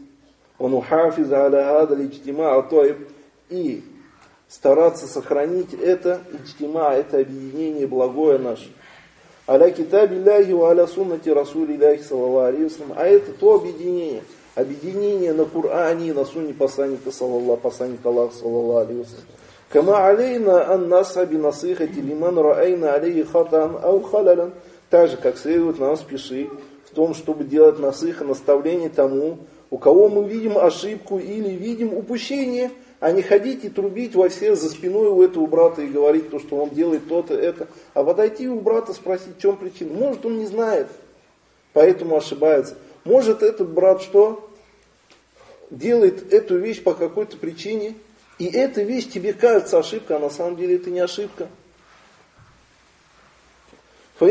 И стараться сохранить это иджтима, это объединение благое наше. Аля китабилляхи ва аля суннати расулиллахи саллаллаху алейхи вассалям. А это то объединение на Коране и на сунне посланника Аллаха саллаллаху алейхи вассалям. Кама алейна ан насаби насихати лиман раайна алейхи хатан ау халалян. Так же, как следует нам спешить в том, чтобы делать насиха, наставление тому, у кого мы видим ошибку или видим упущение, а не ходить и трубить во все за спиной у этого брата и говорить то, что он делает то-то, это. А подойти у брата спросить, в чем причина. Может, он не знает, поэтому ошибается. Может, этот брат что? Делает эту вещь по какой-то причине, и эта вещь тебе кажется ошибка, а на самом деле это не ошибка. А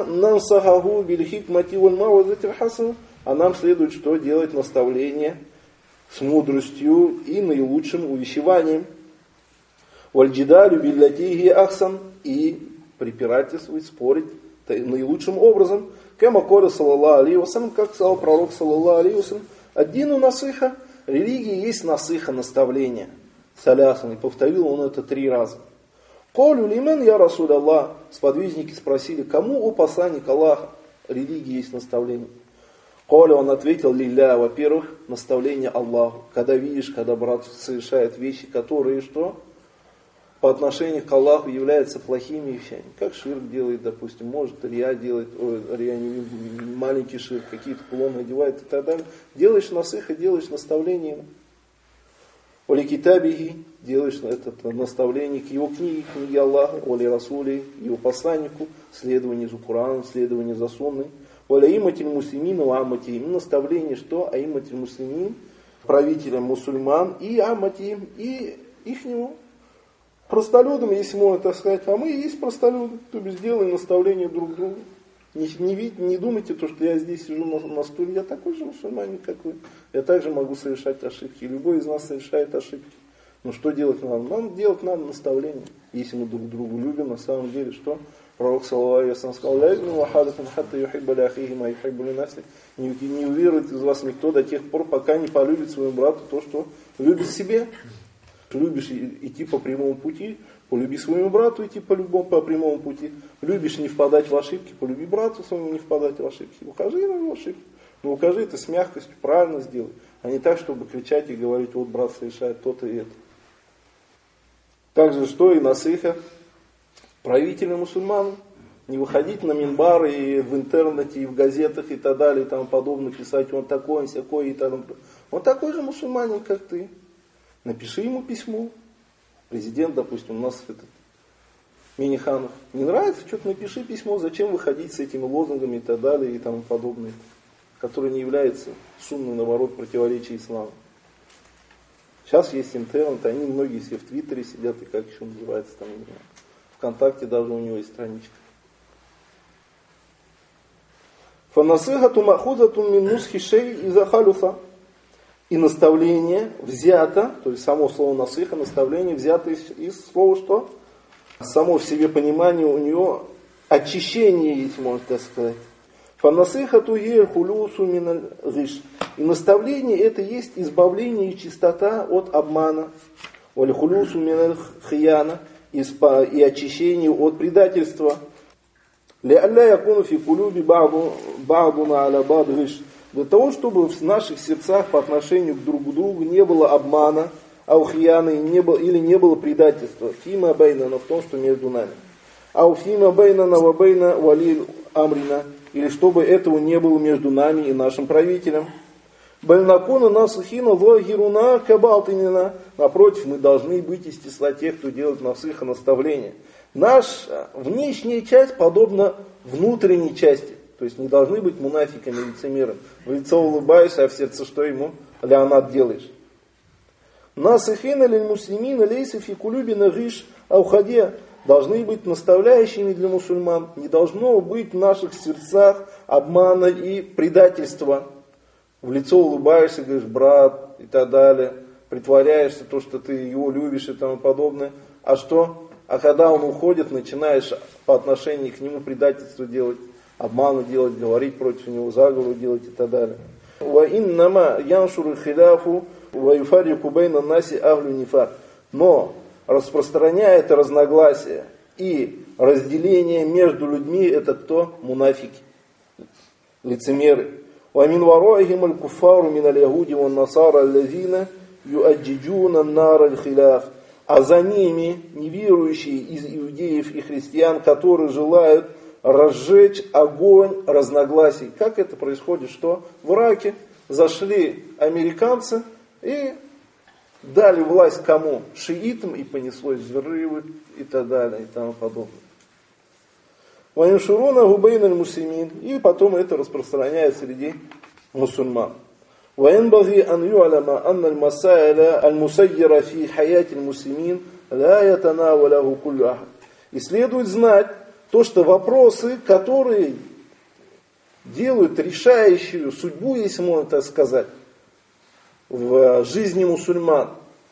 нам следует что? Делать наставление с мудростью и наилучшим увещеванием. Вальджидалю биллятихи ахсан, и препирательствовать, спорить наилучшим образом. Кама коля саллаллаху алейхи вассалям, как сказал пророк саллаллаху алейхи вассалям, аддину насыха, религия есть насыха, наставление. Салясан, и повторил он это 3 раза. Колю лимен я расуль Аллах, сподвижники спросили, кому, о посланник Аллаха, религия есть наставление. Коля, он ответил, лилля, во-первых, наставление Аллаху. Когда видишь, когда брат совершает вещи, которые что? По отношению к Аллаху являются плохими вещами. Как ширк делает, допустим, может рия делает, маленький ширк, какие-то кулоны одевает и так далее. Делаешь насыха, делаешь наставление ему. Оли китабихи, делаешь это наставление к его книге Аллаха, оли расули, его посланнику, следование за Кораном, следование за Сунной. Оля иматиль муслимин, амати, наставление что? А иматиль муслимин, правителям мусульман и аматим, и ихнему простолюдам, если можно так сказать. А мы и есть простолюды, то есть делаем наставления друг другу. Не думайте, то, что я здесь сижу на стуле, я такой же мусульманин, как вы. Я также могу совершать ошибки. Любой из нас совершает ошибки. Но что делать надо? Нам делать надо наставление. Если мы друг другу любим, на самом деле, что? Пророк саллаллаху алейхи ва саллям сказал: не уверует из вас никто до тех пор, пока не полюбит своему брату то, что любит себе. Любишь идти по прямому пути, полюби своему брату идти по прямому пути. Любишь не впадать в ошибки, полюби брату своему не впадать в ошибки. Укажи на его ошибки. Но укажи это с мягкостью, правильно сделай. А не так, чтобы кричать и говорить: вот брат совершает то-то и это. Также что и насыха правителям мусульман. Не выходить на минбар и в интернете, и в газетах и так далее, и тому подобное, писать: он такой, он сякой, и так далее. Он такой же мусульманин, как ты. Напиши ему письмо. Президент, допустим, у нас Миниханов. Не нравится, что-то напиши письмо. Зачем выходить с этими лозунгами и так далее, и тому подобное, которые не являются суммой, наоборот, противоречия исламу. Сейчас есть интернет, они многие все в Твиттере сидят, и как еще называется, там, не знаю, ВКонтакте даже у него есть страничка. Фанасыхату махузату мин нусхи шей иза халюфа. И наставление взято, то есть само слово насыха, наставление взято из слова что? Само в себе понимание у него очищение есть, можно так сказать. Фанасыхату ей хулюсу миналь гиш. И наставление это есть избавление и чистота от обмана. Оль хулюсу миналь хияна. И очищение от предательства. Ля якуну фи кулюби ба'дуна аля ба'д гиш. Для того, чтобы в наших сердцах по отношению к друг другу не было обмана, аухияна, или не было предательства. Фима бейнана, в том, что между нами. Ауфима бейнана ва бейна валиль амрина, или чтобы этого не было между нами и нашим правителем. Бальнакуна насухина злагируна кабалтинина. Напротив, мы должны быть из числа тех, кто делает насыха наставления. Наша внешняя часть подобна внутренней части. То есть не должны быть мунафиками, лицемерами. В лицо улыбаешься, а в сердце что ему? Леонад делаешь. Насыхина лиль муслимина лейса фи кулюбина гиш аухаде. Должны быть наставляющими для мусульман. Не должно быть в наших сердцах обмана и предательства. В лицо улыбаешься, говоришь: брат, и так далее. Притворяешься, то, что ты его любишь и тому подобное. А что? А когда он уходит, начинаешь по отношению к нему предательство делать. Обману делать, говорить против него, заговор делать и так далее. Но распространяет разногласия и разделение между людьми это кто? Мунафики, лицемеры. А за ними неверующие из иудеев и христиан, которые желают разжечь огонь разногласий. Как это происходит? Что в Ираке зашли американцы и дали власть кому? Шиитам, и понеслось взрывы и так далее и тому подобное. Ваиншуруна губейналь муслимин. И потом это распространяется среди мусульман. وينبغي أن يعلم أن المسائل المسيرة في حياة المسلمين لا يتناوله كل أحد. И следует знать то, что вопросы, которые делают решающую судьбу, если можно так сказать, в жизни мусульман,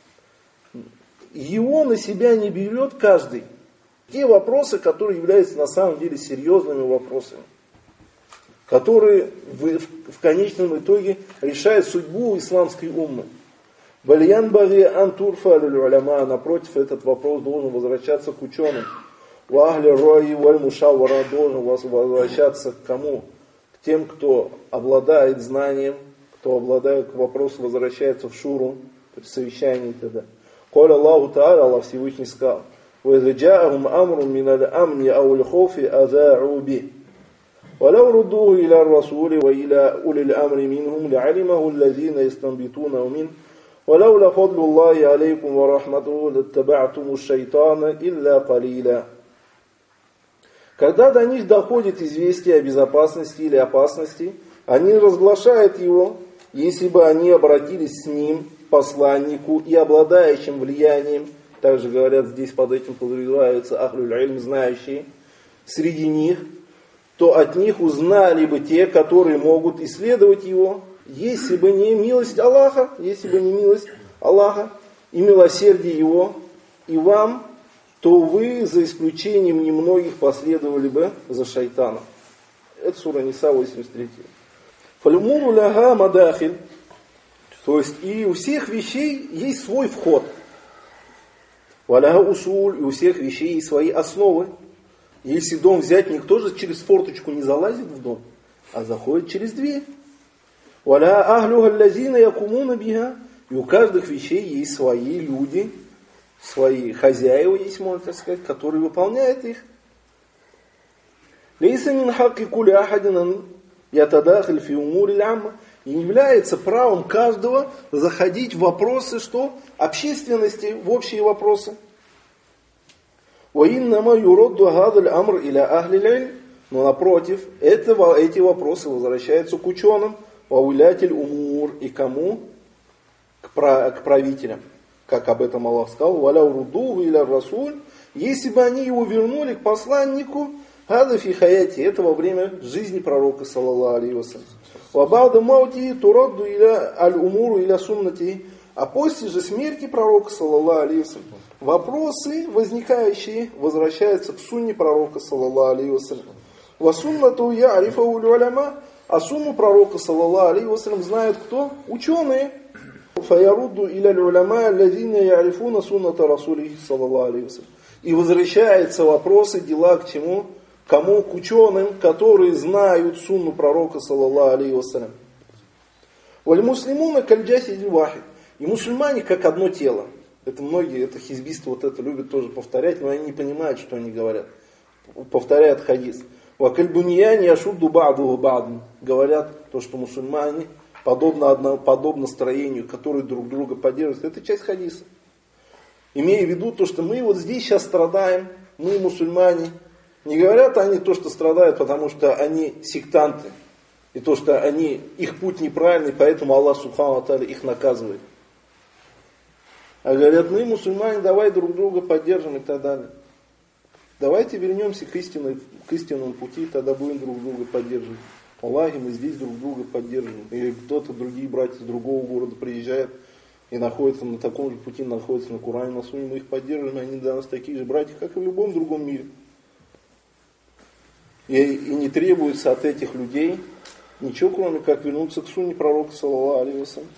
его на себя не берет каждый. Те вопросы, которые являются на самом деле серьезными вопросами, которые в конечном итоге решают судьбу исламской уммы. Бальян баги антурфа аль-уляма. Напротив, этот вопрос должен возвращаться к ученым. Вахли рои валь мушавара должен возвращаться к кому? К тем, кто обладает знанием, кто обладает, к вопросу возвращается в шуру, то есть совещание тогда. Коля Аллаху Та'аля, Аллах Всевышний сказал: وَإِذَا جَاءَهُمْ أَمْرٌ مِنَ الْأَمْنِ أَوْ الْخَوْفِ أَذَاعُوا بِهِ وَلَوْ رُدُّوهُ إِلَى الرَّسُولِ وَإِلَى أُولِي الْأَمْرِ مِنْهُمْ لَعَلِمَهُ الَّذِينَ يَسْتَنبِطُونَهُ مِنْهُ وَلَوْلَا فَضْلُ اللَّهِ عَلَيْكُمْ وَرَحْمَتُهُ لَاتَّبَعْتُمُ الشَّيْطَانَ إِلَّا قَلِيلًا. Когда до них доходит известие о безопасности или опасности, они разглашают его, если бы они обратились с ним, посланнику и обладающим влиянием, также говорят, здесь под этим подразумеваются ахлюль ильм, знающие, среди них, то от них узнали бы те, которые могут исследовать его, если бы не милость Аллаха, и милосердие его, и вам, то вы, за исключением немногих, последовали бы за шайтаном. Это сура Ниса 83. Фалюмуру ляга мадахиль. То есть и у всех вещей есть свой вход. Валяга усуль, и у всех вещей есть свои основы. Если дом взять, никто же через форточку не залазит в дом, а заходит через дверь. Валяга ахлюга лязина якумуна бига. И у каждых вещей есть свои люди, свои хозяева, есть, можно так сказать, которые выполняют их. Лейса мин хакки кули ахадинан ятадахиль фи умури лямма. И не является правом каждого заходить в вопросы, что? Общественности, в общие вопросы. Ваиннама юродду гадаль амр иля ахли лиль. Но напротив, эти вопросы возвращаются к ученым, ваулятель умур, и кому? К правителям. Как об этом Аллах сказал, валя урудуху иля расуль. Если бы они его вернули к посланнику, гада фи хаяти, это во время жизни пророка, саллаллаху алейхи вассалям. Вабауда маути турадду иля аль-умуру иля суннати. А после же смерти пророка, саллаллаху алейхи вассалям, вопросы, возникающие, возвращаются к сунне пророка, саллаллаху алейхи вассалям. Ва суннату я'рифаху уляма. А сунну пророка, саллаллаху алейхи вассалям, знают кто? Ученые. Фаярудду иля уляма аллазина я'рифуна сунната расулихи, саллаллаху алейхи вассалям. И возвращаются вопросы, дела к чему? Кому? К ученым, которые знают сунну пророка, саллаллаху алейхи вассалям. Валь муслимуна кальджасиди вахид. И мусульмане как одно тело. Это многие, это хизбисты вот это любят тоже повторять, но они не понимают, что они говорят. Повторяют хадис. Ва кальбунияни яшудду ба'духу ба'дан. Говорят то, что мусульмане подобно строению, которые друг друга поддерживают. Это часть хадиса. Имея в виду то, что мы вот здесь сейчас страдаем, мы мусульмане. Не говорят они то, что страдают, потому что они сектанты. И то, что их путь неправильный, поэтому Аллах Субхану ва Тааля их наказывает. А говорят, мы мусульмане, давай друг друга поддержим и так далее. Давайте вернемся к истинному пути, тогда будем друг друга поддерживать. Аллахи, мы здесь друг друга поддерживаем. Или кто-то, другие братья из другого города приезжают и находятся на таком же пути, находятся на Коране, на Сунне, мы их поддерживаем, они для нас такие же братья, как и в любом другом мире. И не требуется от этих людей ничего, кроме как вернуться к сунне пророка, саллаллаху алейхи вассалям.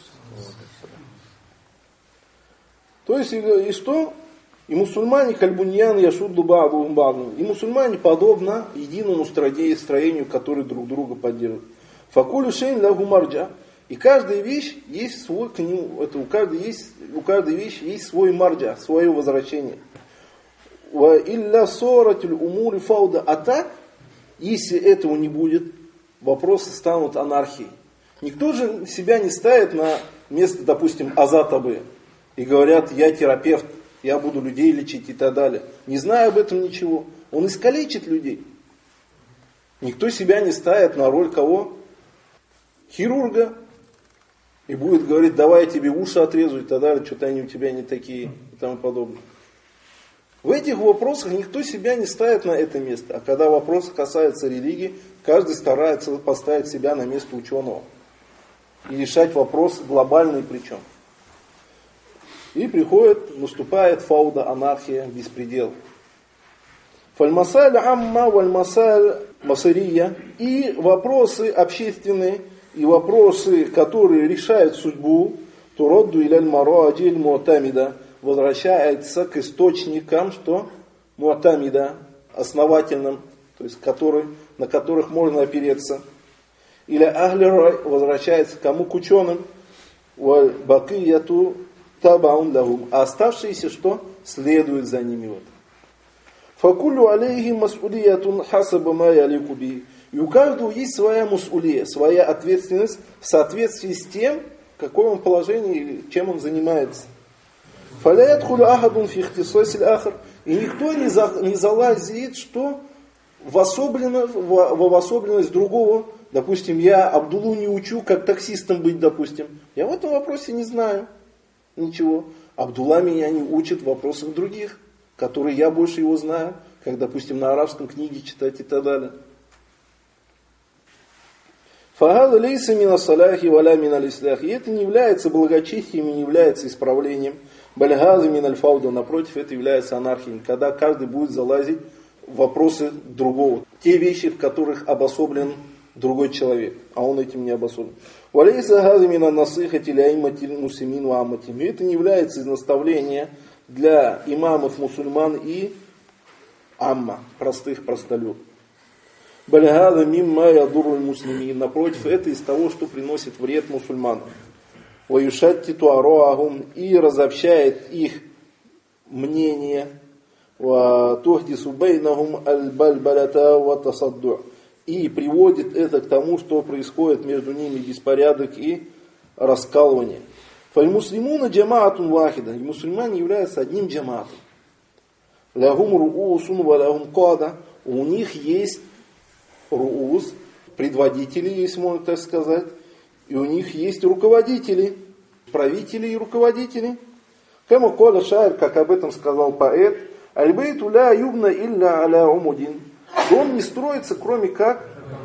То есть, и что? И мусульмане кальбуньян яшудду ба'духум ба'дан. И мусульмане подобно единому строению, который друг друга поддерживает. Факулю шейн лаху марджа. И каждая вещь есть свой к нему, это у каждой вещи есть свой марджа, свое возвращение. Ва илля соратиль умури фауда. А так, если этого не будет, вопросы станут анархией. Никто же себя не ставит на место, допустим, азатабы. И говорят, я терапевт, я буду людей лечить и так далее. Не зная об этом ничего. Он искалечит людей. Никто себя не ставит на роль кого? Хирурга. И будет говорить, давай я тебе уши отрезаю и так далее, что-то они у тебя не такие и тому подобное. В этих вопросах никто себя не ставит на это место. А когда вопросы касаются религии, каждый старается поставить себя на место ученого. И решать вопросы глобальные причем. И наступает фауда, анархия, беспредел. Фальмасаль амма вальмасаль масария. И вопросы общественные, и вопросы, которые решают судьбу, турадду иляль мараджи иль муатамида, возвращается к источникам, что? Муатамида, основательным, то есть на которых можно опереться. Или ахлирай возвращается к кому? К ученым. Валь бакияту табаун лахум. А оставшиеся что? Следуют за ними. Вот. Факулю алейхи мас'улиятун хасаба ма ялику би. И у каждого есть своя мус'улия, своя ответственность в соответствии с тем, в каком он положении или чем он занимается. Фаля ядхулю ахадун фи ихтисасиль ахар. И никто не залазит, что? в особенность другого. Допустим, я Абдуллу не учу, как таксистом быть, допустим. Я в этом вопросе не знаю ничего. Абдулла меня не учит в вопросах других, которые я больше его знаю, как, допустим, на арабском книги читать и так далее. Фагада лейса мина саляхи валя мина лисляхи. И это не является благочестием и не является исправлением. Бальгаза мина альфауда. Напротив, это является анархией, когда каждый будет залазить в вопросы другого. Те вещи, в которых обособлен другой человек, а он этим не обособлен. Валейса газа мина насыхати ля иммати муслимин ва аммати. Но это не является из наставления для имамов мусульман и амма, простых простолюдов. Бальгаза мимма ядуру муслимин. Напротив, это из того, что приносит вред мусульманам. Ваюшаттиту ароахум. И разобщает их мнение. Ва тухдису бейнахум аль-бальбалята ва тасадду. И приводит это к тому, что происходит между ними беспорядок и раскалывание. Фаль-муслимуна джамаатун вахида. И мусульмане являются одним джамаатом. Лягум руусун ва лягум када. У них есть руус, предводители, если можно так сказать. И у них есть руководители, правители и руководители. Кама коля шаир, как об этом сказал поэт. Аль-бейту ля юбна илля аля умудин. Дом не строится, кроме как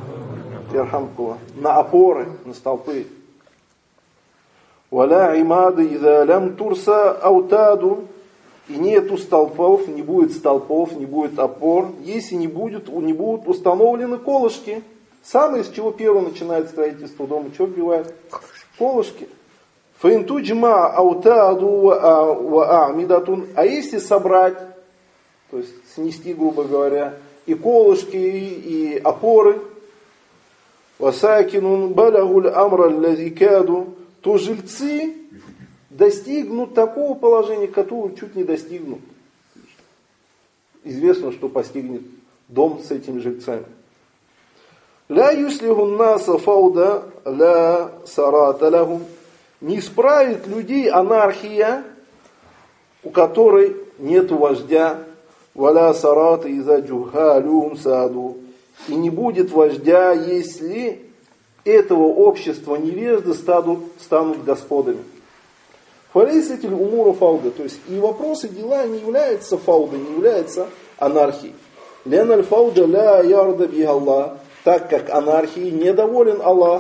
на опоры, на столпы. Валя имады иза лям турса аутаду. И нету столпов, не будет столпов, не будет опор, если не будут установлены колышки. Самое, с чего первое начинает строительство дома, что вбивает? Колышки. Фаинтуджма аутаду ва амидатун. А если собрать, то есть снести, грубо говоря, и колышки, и опоры, васакинун балагуль амра лазикаду, то жильцы достигнут такого положения, которого чуть не достигнут. Известно, что постигнет дом с этими жильцами. Ля юслихун наса фауда ля сарата лахум. Не исправит людей анархия, у которой нет вождя. Валя сарата иза джухалюм саду. И не будет вождя, если этого общества невежды станут господами. Фалейсатель умура фауда. То есть и вопросы, дела не являются фаудой, не являются анархией. Леналь фауда ля ярда би Аллах. Так как анархии недоволен Аллах.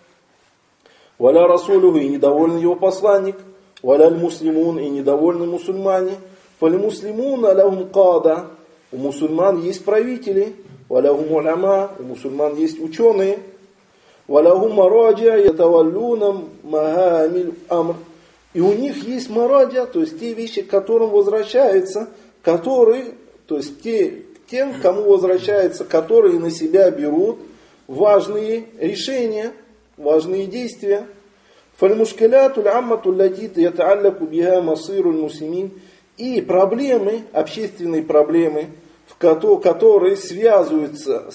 Валя расулюху, и недоволен его посланник. Валя муслимун, и недовольны мусульмане. Фаль муслимун аляхум када. У мусульман есть правители. Валяхум уляма, у мусульман есть ученые. Валяхум мараджа ятаваллюна магамиль амр. И у них есть мараджа, то есть те вещи, к которым возвращаются, которые, то есть тем, кому возвращаются, которые на себя берут важные решения, важные действия. Фальмушкалятуль амматуль латит ятаалляку биха масируль муслимин. И проблемы, общественные проблемы, которые связаны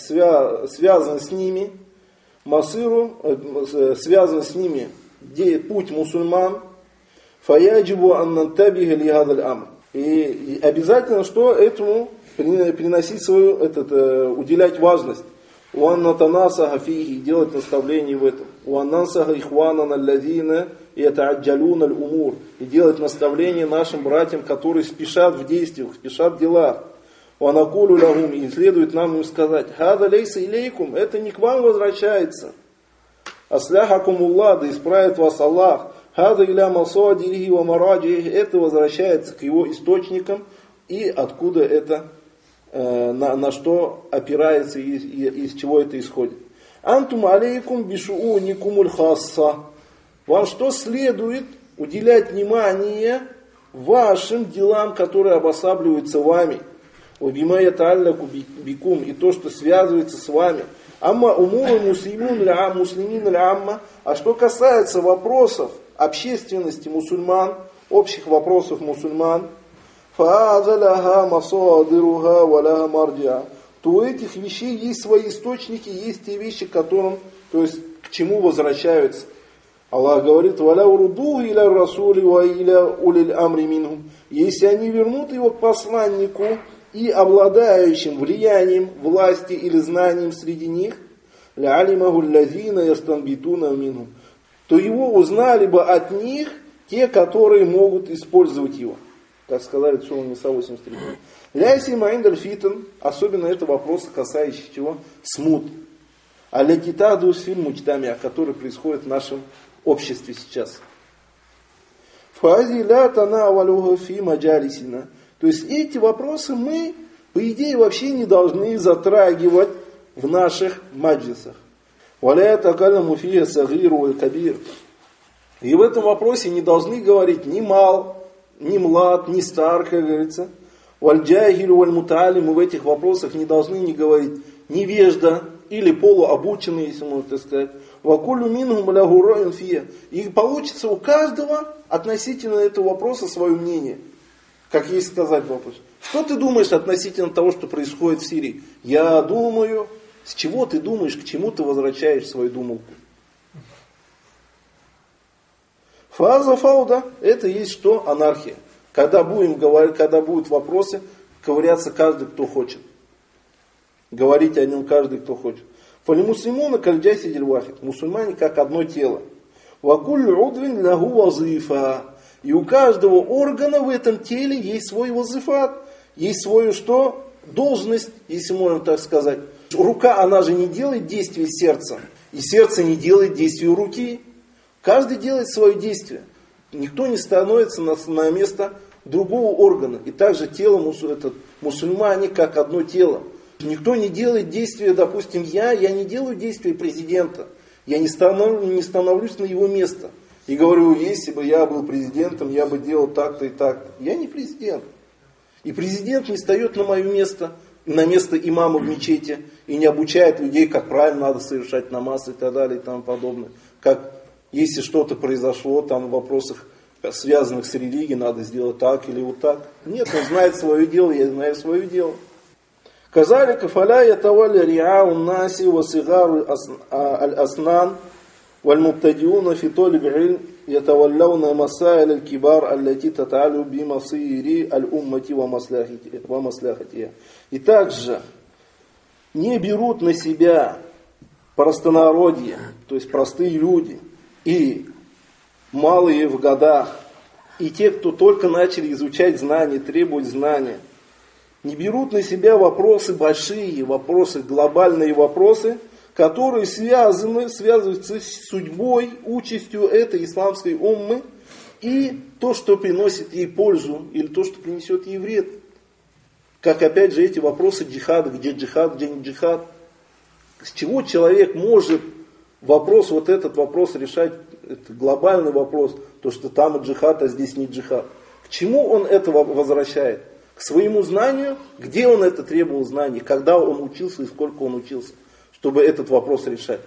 с ними, масиру, связан с ними путь мусульман. Фаяджибу аннантабиха лихадаль амр. И обязательно, что этому приносить свою, уделять важность. Уаннатанасаха фихи, делать наставление в этом. Уаннансаха ихванана аллазина ятааджалюна аль-умур. И делать наставление нашим братьям, которые спешат в действиях, спешат в делах. Уанакулю лягум, и следует нам им сказать: хада лейса илейкум, это не к вам возвращается. Асляхакумуллах, да исправит вас Аллах. Хада иля масадирихи ва мараджихи, это возвращается к его источникам и откуда это, на что опирается и из чего это исходит. Антум алейкум бишууникумуль хасса. Вам что следует уделять внимание вашим делам, которые обосабливаются вами. Убима яталляку бикум, и то, что связывается с вами. Амма умуру муслимин ля амма. А что касается вопросов общественности мусульман, общих вопросов мусульман, фаазаляха масадируха валяха марджа. То у этих вещей есть свои источники, есть те вещи, к которым, то есть к чему возвращаются. Аллах говорит: валя уруду иля расули ва иля улиль амри минхум. Если они вернут его к посланнику и обладающим влиянием, власти или знанием среди них, лялимаху лазина ястанбитуна минхум, то его узнали бы от них те, которые могут использовать его. Как сказали Сура Ниса 83. Ляйси маиндаль фитн, особенно это вопросы, касающиеся чего? Смут. Алякитадус фильм мучтамия, который происходит в нашем обществе сейчас. Фази ля тана валюха фи маджалисина. То есть эти вопросы мы, по идее, вообще не должны затрагивать в наших маджлисах. Валя такаляму фия сагиру валь кабир. И в этом вопросе не должны говорить ни мал, ни млад, ни стар, как говорится. Валь-джахилю валь-муталим. Мы в этих вопросах не должны не говорить невежда или полуобученный, если можно так сказать. Вакулю минхум лягу роин фия. И получится у каждого относительно этого вопроса свое мнение. Как есть сказать вопрос. Что ты думаешь относительно того, что происходит в Сирии? Я думаю. С чего ты думаешь, к чему ты возвращаешь свою думалку? Фаза фауда – это есть что? Анархия. Когда будем говорить, когда будут вопросы, ковыряться каждый, кто хочет. Говорить о нем каждый, кто хочет. Фалимуслимуна кальджаси дельвахид. Мусульмане как одно тело. Вакуль удвин лягу вазифа. И у каждого органа в этом теле есть свой вазифат. Есть свою что? Должность, если можно так сказать. Рука, она же не делает действий сердца. И сердце не делает действий руки. Каждый делает свое действие. Никто не становится на место другого органа. И также тело, мусульмане как одно тело. Никто не делает действия, допустим, я не делаю действия президента. Я не становлюсь на его место. И говорю, если бы я был президентом, я бы делал так-то и так-то. Я не президент. И президент не встает на мое место, на место имама в мечети, и не обучает людей, как правильно надо совершать намаз и так далее и тому подобное. Как если что-то произошло там в вопросах, связанных с религией, надо сделать так или вот так. Нет, он знает свое дело, я знаю свое дело. Казалика фаля ятавалля риау наси ва сигару аль-аснан валь мубтадиуна фи толиби илм ятавалляуна масаиль аль-кибар аллати таталю би масири аль-уммати ва масляхатия. И также не берут на себя простонародье, то есть простые люди, и малые в годах, и те, кто только начали изучать знания, требовать знания, не берут на себя вопросы большие, вопросы, глобальные вопросы, которые связываются с судьбой, участью этой исламской уммы, и то, что приносит ей пользу, или то, что принесет ей вред. Как опять же эти вопросы джихада, где джихад, где не джихад. С чего человек может вопрос, вот этот вопрос решать, это глобальный вопрос, то, что там джихад, а здесь не джихад. К чему он это возвращает? К своему знанию, где он это требовал знаний, когда он учился и сколько он учился, чтобы этот вопрос решать.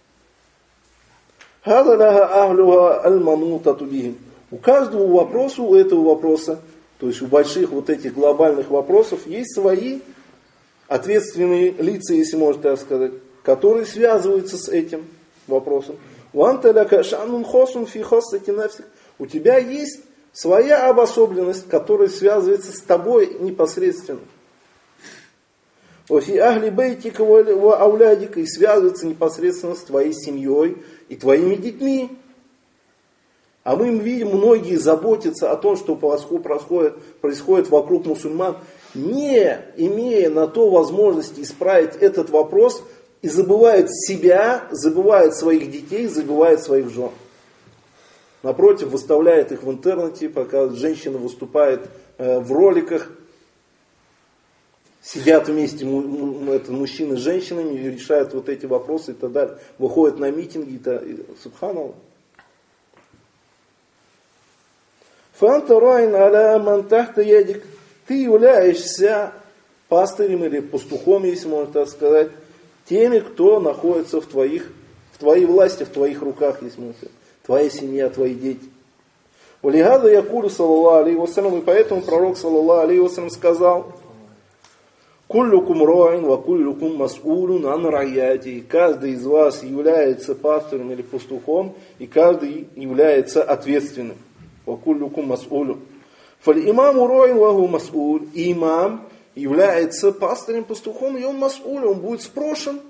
У каждого вопроса, у этого вопроса, то есть у больших вот этих глобальных вопросов, есть свои ответственные лица, если можно так сказать, которые связываются с этим вопросом. У тебя есть своя обособленность, которая связывается с тобой непосредственно. И связывается непосредственно с твоей семьей и твоими детьми. А мы видим, многие заботятся о том, что происходит вокруг мусульман, не имея на то возможности исправить этот вопрос, и забывают себя, забывают своих детей, забывают своих жен. Напротив, выставляет их в интернете, пока женщина выступает в роликах, сидят вместе мужчины с женщинами, решают вот эти вопросы и так далее. Выходят на митинги, субханаллах. Фанта райн аля ман тахта ядик. Ты являешься пастырем или пастухом, если можно так сказать, теми, кто находится в твоей власти, в твоих руках, если можно сказать. Твоя семья, твои дети. Валихада якулю саллаллаху алейхи вассалям, и поэтому пророк саллаллаху алейхи вассалям сказал: Куллюкум роин ва куллюкум мас'улун ан райяти. Каждый из вас является пастором или пастухом, и каждый является ответственным. Ва куллюкум мас'улун. Фаль имаму роин ва ху мас'ул. Имам является пастырем-пастухом, и он мас'уль, он будет спрошен.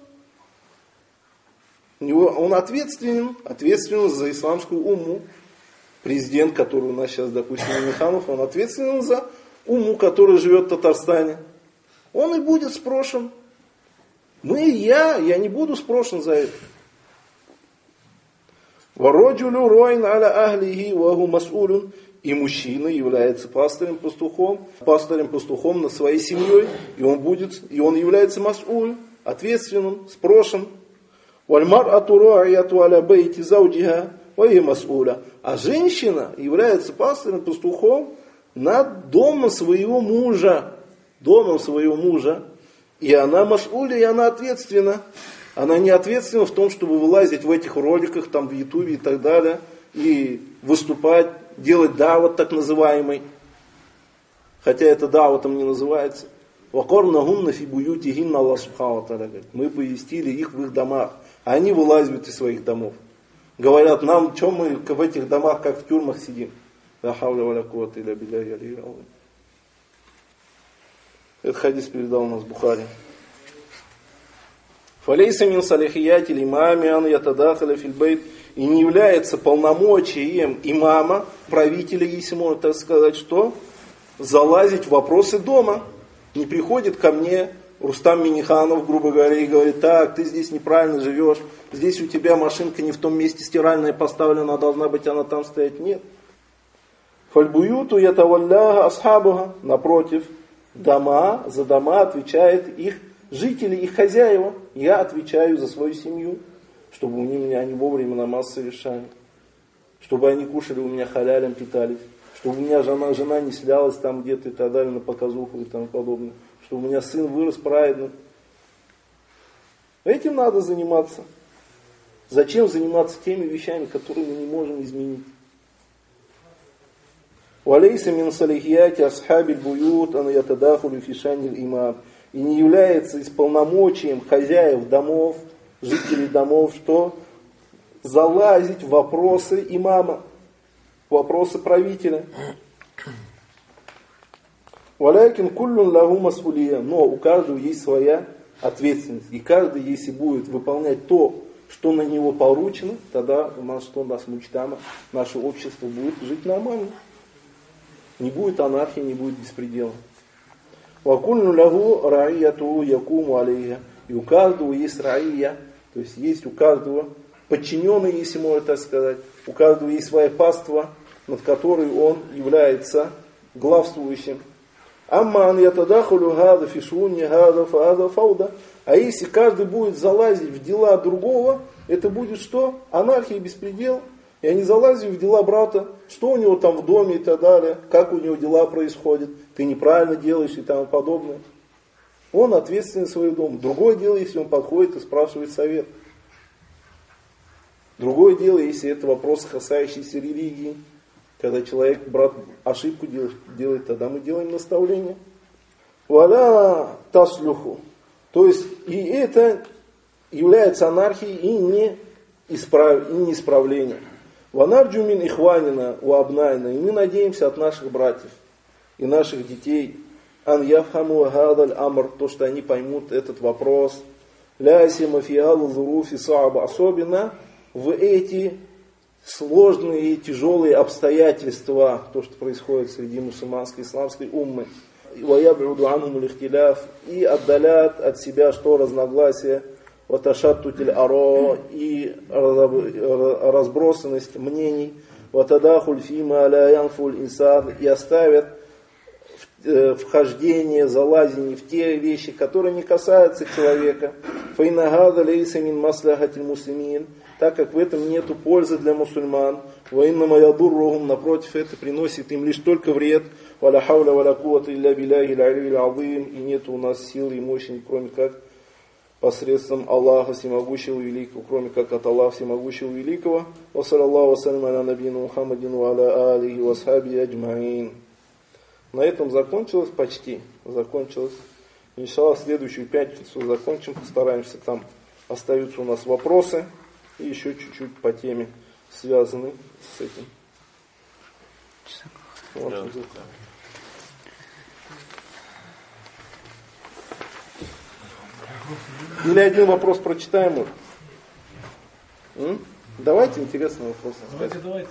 Он ответственен за исламскую умму. Президент, который у нас сейчас, допустим, Миниханов, он ответственен за умму, которая живет в Татарстане. Он и будет спрошен. Я не буду спрошен за это. Вароджулю ройн аля ахлихи ваху мас'улюн. И мужчина является пастырем-пастухом над своей семьей, и он является мас'уль, ответственным, спрошен. Вальмар-ату ра'ияту аля бейти зауджиха вахи мас'уля. А женщина является пастырем-пастухом над домом своего мужа. И она мас'уля, и она ответственна. Она не ответственна в том, чтобы вылазить в этих роликах, там в Ютубе и так далее, и выступать, делать дават так называемый. Хотя это даватом не называется. Вакорнахунна фи буютихинна Аллах субхану ва тааля говорит: мы повестили их в их домах, а они вылазят из своих домов. Говорят нам, что мы в этих домах, как в тюрьмах сидим. Ла хавля ва ля куввата илля билляхи аль-алиyyил азим. Этот хадис передал нас Бухари. Фалейса мин салихияти лимами ан ятадахаля фил бейт. И не является полномочием имама, правителя, если можно так сказать, что залазить в вопросы дома. Не приходит ко мне Рустам Миниханов, грубо говоря, и говорит: так, ты здесь неправильно живешь, здесь у тебя машинка не в том месте стиральная поставлена, а должна быть она там стоять. Нет. Фальбуюту ятавалляха асхабуха. Напротив, за дома отвечает их жители, их хозяева. Я отвечаю за свою семью, чтобы они вовремя намаз совершали, чтобы они кушали у меня халялем, питались, чтобы у меня жена не слялась там где-то и так далее на показуху и тому подобное, чтобы у меня сын вырос праведным. Этим надо заниматься. Зачем заниматься теми вещами, которые мы не можем изменить? Валейса мин салихияти асхабиль буют ан ятадахулю фи шанил имам. И не является полномочием хозяев домов, жителей домов, что залазить в вопросы имама, вопросы правителя. Валякин куллюн лаху мас'улия. Но у каждого есть своя ответственность. И каждый, если будет выполнять то, что на него поручено, тогда у нас мучтама, наше общество будет жить нормально. Не будет анархии, не будет беспредела. Вакуллюн лаху ра'iяту якуму алейха. И у каждого есть раия, то есть есть у каждого подчиненный, если можно так сказать. У каждого есть своя паства, над которой он является главствующим. Амман ятадахулю гада фишунни гада фаада фауда. А если каждый будет залазить в дела другого, это будет что? Анархия и беспредел. И они залазят в дела брата, что у него там в доме и так далее, как у него дела происходят, ты неправильно делаешь и тому подобное. Он ответственен за свой дом. Другое дело, если он подходит и спрашивает совет. Другое дело, если это вопрос, касающийся религии. Когда человек, брат, ошибку делает, тогда мы делаем наставление. Валя таслюху. То есть, и это является анархией и неисправлением. Ванарджу мин ихванина у абнайна. И мы надеемся от наших братьев и наших детей, ан яфхаму гадаль амр, то, что они поймут этот вопрос. Лясима фиалу зуруфи сааба. Особенно в эти сложные и тяжелые обстоятельства, то, что происходит среди мусульманской исламской уммы. И отдалят от себя что разногласия, ваташаттутиль аро, и разбросанность мнений, ватадахуль фима аля янфуль инсан, и оставят вхождение, залазение в те вещи, которые не касаются человека. Файнагада лейса мин масляхатиль муслимин, так как в этом нету пользы для мусульман. Воинна маядуррухум, напротив, это приносит им лишь только вред. Валя хауля валя куввата илля билляхи аль-алиyyил азим, и нет у нас силы и мощи, кроме как посредством Аллаха Всемогущего Великого, кроме как от Аллаха Всемогущего Великого. Ва саллаллаху ва саллям аля набийина Мухаммадин ва аля алихи ва асхаби аджмаин. На этом закончилось почти. Иншаллах, в следующую пятницу закончим, постараемся, там остаются у нас вопросы и еще чуть-чуть по теме, связанной с этим. Или один вопрос прочитаем уже? Давайте интересный вопрос. Давайте.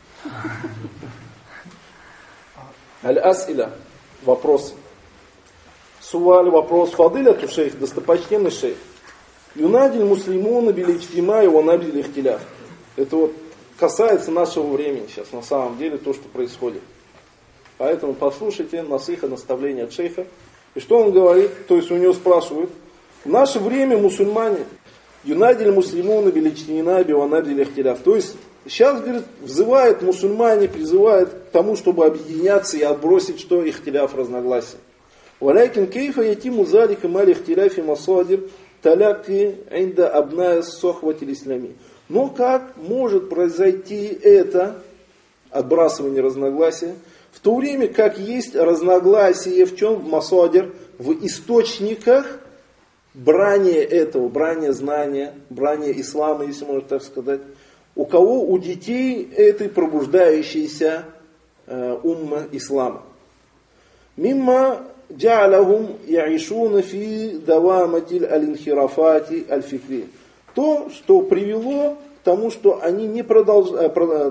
Аль-Асиля. Вопрос. Суаль, вопрос. Фадиляту шейх, достопочтенный шейх. Юнадиль муслимуна биличтима и ванабиль ихтиляф. Это вот касается нашего времени сейчас, на самом деле, то, что происходит. Поэтому послушайте насыха, наставления от шейха. И что он говорит? То есть у него спрашивают. В наше время мусульмане юнадиль муслимуна биличтима и ванабиль ихтиляф. То есть сейчас, говорит, взывают мусульмане, призывают к тому, чтобы объединяться и отбросить, что ихтиляф, разногласия. Валякин кейфа ятиму залика мали ихтиляфи масадир таляки инда абная сохватиль ислами. Но как может произойти это, отбрасывание разногласия, в то время как есть разногласия в чем? В масадир, в источниках брания этого, брания знания, брания ислама, если можно так сказать. У кого? У детей этой пробуждающейся умма ислама. Мимма джа'алахум яишуна фи даваматиль аль-инхирафати аль-фикри. То, что привело к тому, что они не продолжают,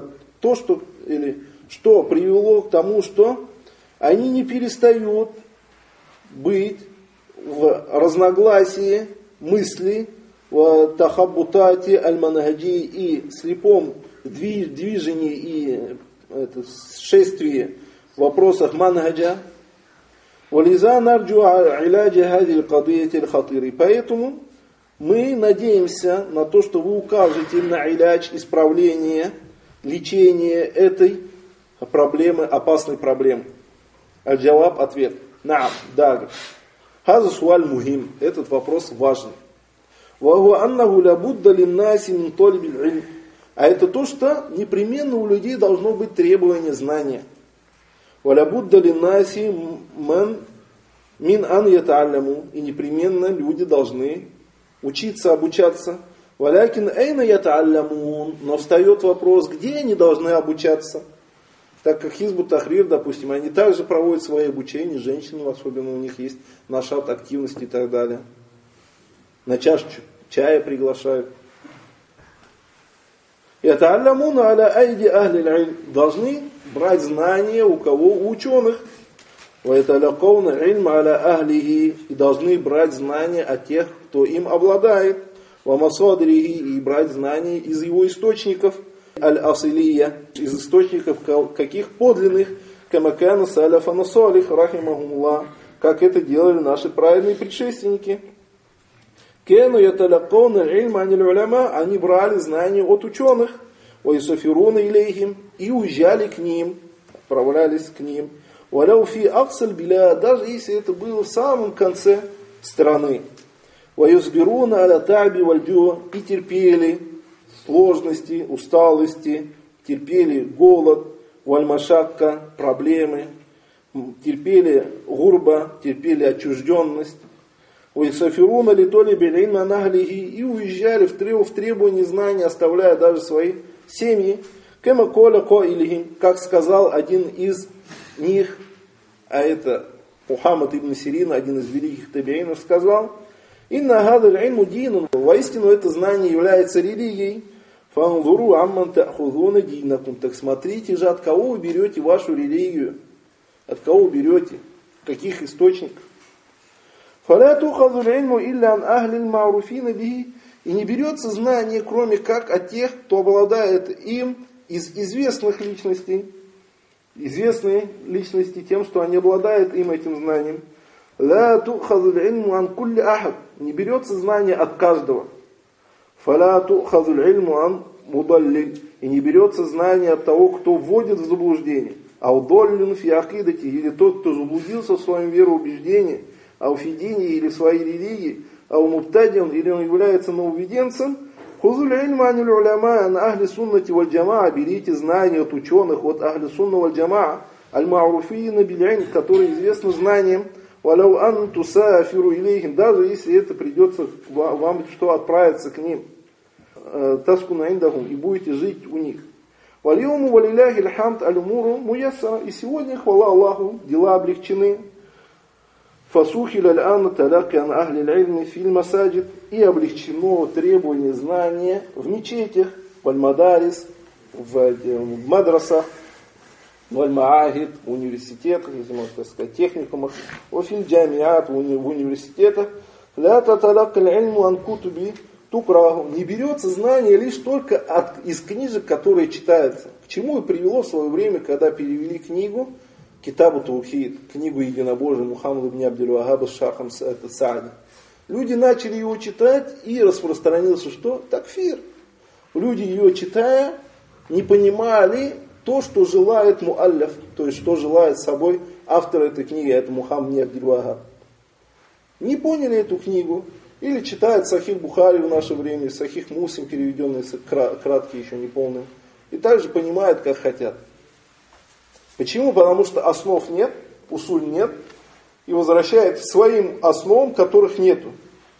что привело к тому, что они не перестают быть в разногласии мысли, в тахаббутати аль-мангаджи и слепом движении и шествии в вопросах мангаджа. Вализа нарджу иляджа хадиль кадияти аль-хатири. Поэтому мы надеемся на то, что вы укажете на илядж, исправление, лечение этой проблемы, опасной проблемы. Аль-джаваб, ответ. Наам, да. Хаза суаль мухим. Этот вопрос важен. Ваху аннаху лябудда линнаси мин толибиль ильм. А это то, что непременно у людей должно быть требование знания. Валябудда линнаси мин ан ятаалляму. И непременно люди должны учиться, обучаться. Валякин эйна ятааллямун. Но встает вопрос, где они должны обучаться? Так как Хизбут Тахрир, допустим, они также проводят свои обучения, женщины, особенно у них есть нашат, активности и так далее. На чашечку чая приглашают. Ятааллямуна аля айди ахлиль иль. Должны брать знания у кого? У ученых. Ваяталякауна ильма аля ахлихи. И должны брать знания от тех, кто им обладает. Вамасадрихи. И брать знания из его источников. Аль-Асилия. Из источников каких? Подлинных. Камакана саляфана салих рахимахумуллах. Как это делали наши праведные предшественники. Кену яталякауна ильма аниль уляма. Они брали знания от ученых. Ваисафируна илейхим. И уезжали к ним. Отправлялись к ним. Валяуфи аксаль биля. Даже если это было в самом конце страны. Ваюсбируна аля таби вальдю. И терпели сложности, усталости, терпели голод, вальмашакка, проблемы, терпели гурба, терпели отчужденность. Уисафируна литоли билейна нахлихи. И уезжали в требовании знаний, оставляя даже свои семьи. Кема коля ко илихим, как сказал один из них, а это Мухаммад ибн Сирин, один из великих табиинов, сказал: «Инна гадаль ильму динун». Воистину это знание является религией. «Фанзуру амман та'хузуна динакум». Так смотрите же, от кого вы берете вашу религию. От кого вы берете? Каких источников? «Фаля тухазуль ильму илля ан ахлиль ма'руфина бихи». И не берется знание, кроме как от тех, кто обладает им из известных личностей. Известные личности тем, что они обладают им этим знанием. «Ла тухазуль ильму ан кулли ахад». Не берется знание от каждого. «Фаля тухазуль ильму ан мудаллиль». И не берется знание от того, кто вводит в заблуждение. «Аудоллин фи акидати». Или тот, кто заблудился в своем вероубеждении. «Ауфидини» или в своей религии. «Аумуптадин» или он является нововведенцем. «Хузуль ильма аниль уляма ан ахли суннати валь джамаа». Берите знания от ученых, от ахли сунна валь джамаа. «Аль-ма'руфина биль-илм», которые известны знанием. «Валяу ан тусафиру илейхим». Даже если это придется вам что отправиться к ним. «Таскуна индахум». И будете жить у них. «Вальюму валиляхи лхамд аль-умуру муяссара». И сегодня, хвала Аллаху, дела облегчены. Фасухиль аль-ан талакан ахли аль-илми фил масаджид. И облегчено требование знания в мечетях, в аль-мадарис, в мадрасах, в аль-маахид, в университетах, если можно так сказать, техникумах, в филь-джамиат, в университетах. Ля таталака аль-илму ан кутуби тукраху. Не берется знание лишь только из книжек, которые читаются. К чему и привело в свое время, когда перевели книгу Китабу Таухид, книгу единобожия Мухаммада ибн Абдуль-Вахаба с Шахом Саади. Люди начали его читать, и распространился что? Такфир. Люди ее читая, не понимали то, что желает муаллиф, то есть что желает собой автор этой книги, это Мухаммад ибн Абдуль-Вахаб. Не поняли эту книгу, или читают Сахих Бухари в наше время, Сахих Муслим, переведенный краткий, еще не полный, и также понимают, как хотят. Почему? Потому что основ нет, усуль нет, и возвращает к своим основам, которых нету.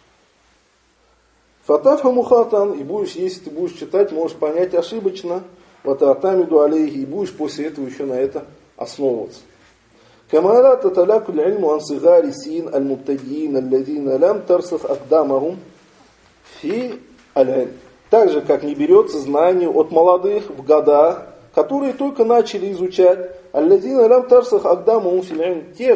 Фатафа мухатан, и будешь, если ты будешь читать, можешь понять ошибочно, вататамиду алейхи, и будешь после этого еще на это основываться. Камала таталяку л'ильму ан сигари син аль-мубтадиин алладина лям тарсах акдамахум фи аль-илм. Так же, как не берется знание от молодых в годах, которые только начали изучать, алладина лям тарсах акдамахум фи аль-илм, те,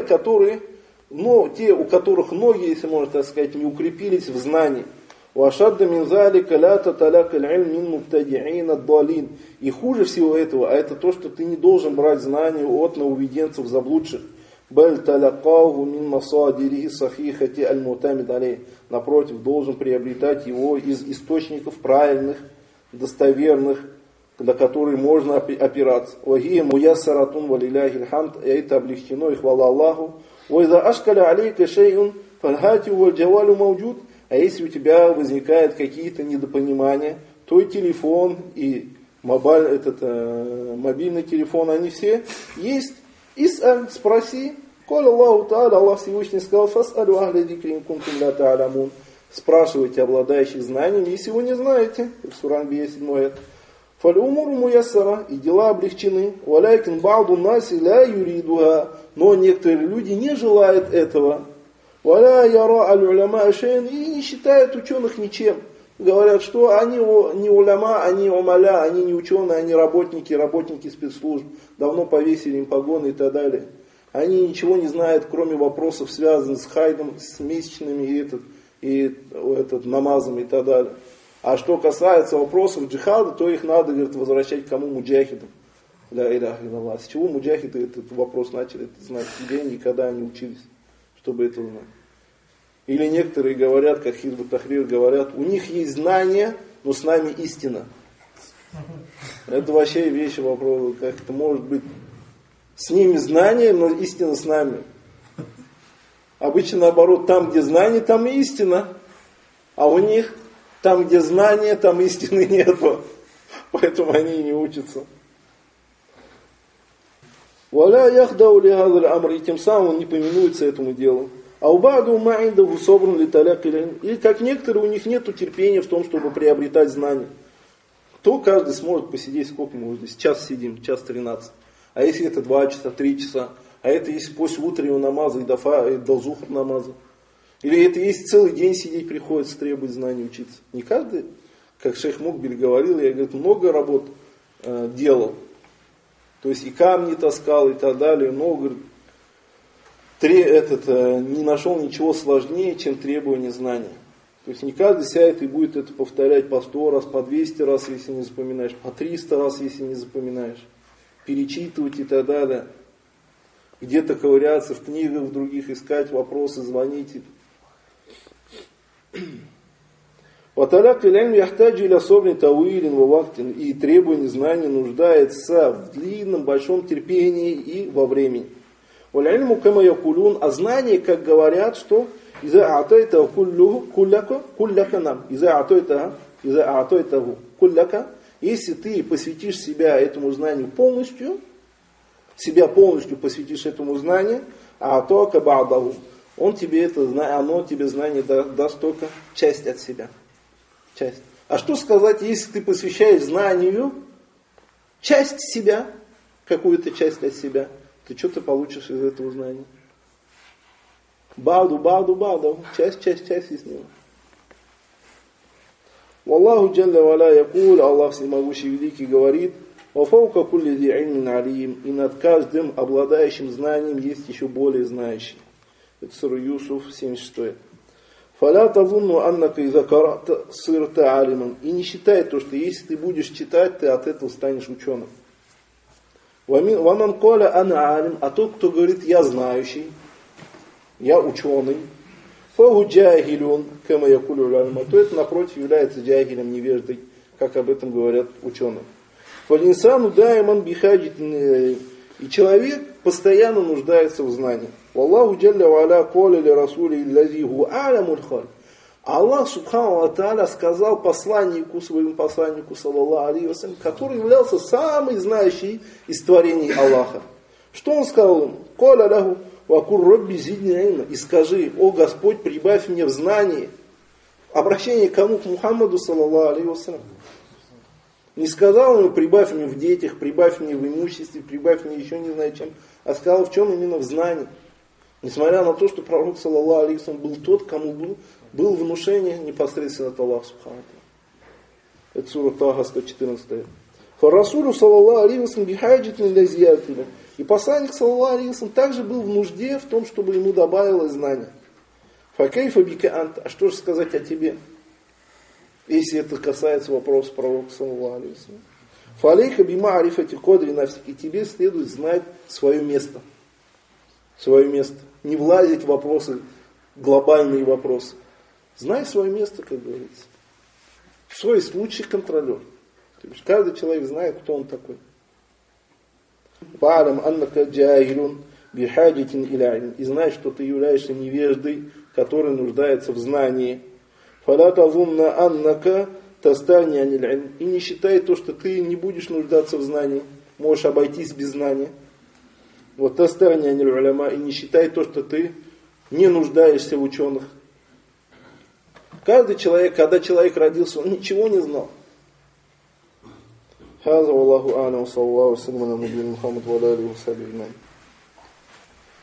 у которых ноги, если можно так сказать, не укрепились в знании. Вашадда мин залика ля таталяка аль-илм мин мубтадиин ад-далин. И хуже всего этого, а это то, что ты не должен брать знания от нововведенцев заблудших. Баль талякаху мин масадири сахихати аль-мутамид алей. Напротив, должен приобретать его из источников правильных, достоверных, на которые можно опираться. Вахия муяссаратун валиляхи алхамд. И это облегчено, и хвала Аллаху. Вайза ашкаля алейка шейун фальхатю валь джавалю мауджуд. А если у тебя возникают какие-то недопонимания, то и телефон, и мобильный телефон, они все есть. Ис'аль, спроси. Коль Аллаху Та'аля, Аллах Всевышний сказал, фас'алю ахля дикри ин кунтум ля та'алямун. Спрашивайте обладающих знаниями, если вы не знаете. В Сура Анбия 7 аят. Фаль умуру муяссара, и дела облегчены. Валякин ба'ду наси ля юридуха. Но некоторые люди не желают этого. Валя яра аль-уляма ашейн, и не считают ученых ничем. Говорят, что они не уляма, они умаля, они не ученые, они работники спецслужб. Давно повесили им погоны и так далее. Они ничего не знают, кроме вопросов, связанных с хайдом, с месячными и намазом и так далее. А что касается вопросов джихада, то их надо, говорит, возвращать к кому? Муджахидам. Ля иляха илlallah. С чего муджахиды этот вопрос начали знать? Где никогда не учились, чтобы это знать. Или некоторые говорят, как Хизбут Тахрир говорят, у них есть знания, но с нами истина. Это вообще вещи, вопрос, как это может быть. С ними знания, но истина с нами. Обычно наоборот, там, где знания, там и истина. А у них, там, где знания, там истины нету. Поэтому они и не учатся. Валя яхдау ли гадаль амр, и тем самым он не поминуется этому делу. А у баду ма'индаху собран ли таляк иль. И как некоторые, у них нет терпения в том, чтобы приобретать знания. То каждый сможет посидеть, сколько мы здесь, час сидим, час 13. А если это 2 часа, 3 часа, а это если после утреннего намаза и до зухр намаза. Или это если целый день сидеть приходится, требовать знаний, учиться. Не каждый, как шейх Мукбель говорил, я, говорит, много работ делал. То есть и камни таскал и так далее, но, говорит, не нашел ничего сложнее, чем требование знания. То есть не каждый сядет и будет это повторять по 100 раз, по 200 раз, если не запоминаешь, по 300 раз, если не запоминаешь. Перечитывать и так далее. Где-то ковыряться в книгах, в других искать вопросы, звонить. И требование знания нуждается в длинном, большом терпении и во времени. А знание, как говорят, что если ты посвятишь себя этому знанию полностью, посвятишь этому знанию, оно тебе знание даст только часть от себя. Часть. А что сказать, если ты посвящаешь знанию часть себя, какую-то часть от себя, то что ты получишь из этого знания? Баду. Часть из него. Валлаху джалля валя якуль, Аллах всемогущий великий говорит, «Вафаука кулли зи ильмин алим», и над каждым обладающим знанием есть еще более знающий. Это сура Юсуф, 76. «Фаля тазунну аннака иза карата сырта алиман». И не считай то, что если ты будешь читать, ты от этого станешь ученым. «Ваман коля ана алим», а тот, кто говорит, я знающий, я ученый, «фаху джахилюн», кама якулю уляма, то это, напротив, является джахилем, невеждой, как об этом говорят ученые. «Фалинсану дайман бихаджитин», и человек постоянно нуждается в знании. «Валлаху джалля ва аля коля ли расули иллязи ху алямуль халь». Аллах субхану ва тааля сказал посланнику, своему посланнику, саллаллаху алейхи ва саллям, который являлся самый знающий из творений Аллаха. Что он сказал ему? «Коля лаху вакур робби зидни илма». И скажи: «О Господь, прибавь мне в знании». Обращение к кому? К Мухаммаду, саллаллаху алейхи ва саллям. Не сказал ему: прибавь мне в детях, прибавь мне в имуществе, прибавь мне еще не знаю чем, а сказал в чем? Именно в знании. Несмотря на то, что пророк, саллаллаху алейхи ва саллям, был тот, кому был внушение непосредственно от Аллаха субхану ва тааля. Это сура Таха, 114. Фарасулю, саллаллаху алейхи ва саллям, бихаджитин ля зиятина. И посланник, саллаллаху алейхи ва саллям, также был в нужде в том, чтобы ему добавилось знание. Факайфа бика ант. А что же сказать о тебе, если это касается вопроса пророка, саллаллаху алейхи ва саллям? Фалейха бима арифати кодри нафсики. Тебе следует знать свое место. Свое место. Не влазить в вопросы, глобальные вопросы. Знай свое место, как говорится. Свой случай контролер. То есть каждый человек знает, кто он такой. Ба'алам аннака джахилун бихаджитин иля илм. И знай, что ты являешься невеждой, который нуждается в знании. Фаля тазунна аннака тастани анил илм. И не считай то, что ты не будешь нуждаться в знании. Можешь обойтись без знания. Вот тастани анил уляма. И не считай то, что ты не нуждаешься в ученых. Каждый человек, когда человек родился, он ничего не знал. هذا والله أعلم وصلى الله وسلم على نبينا محمد وعلى آله وصحبه أجمعين.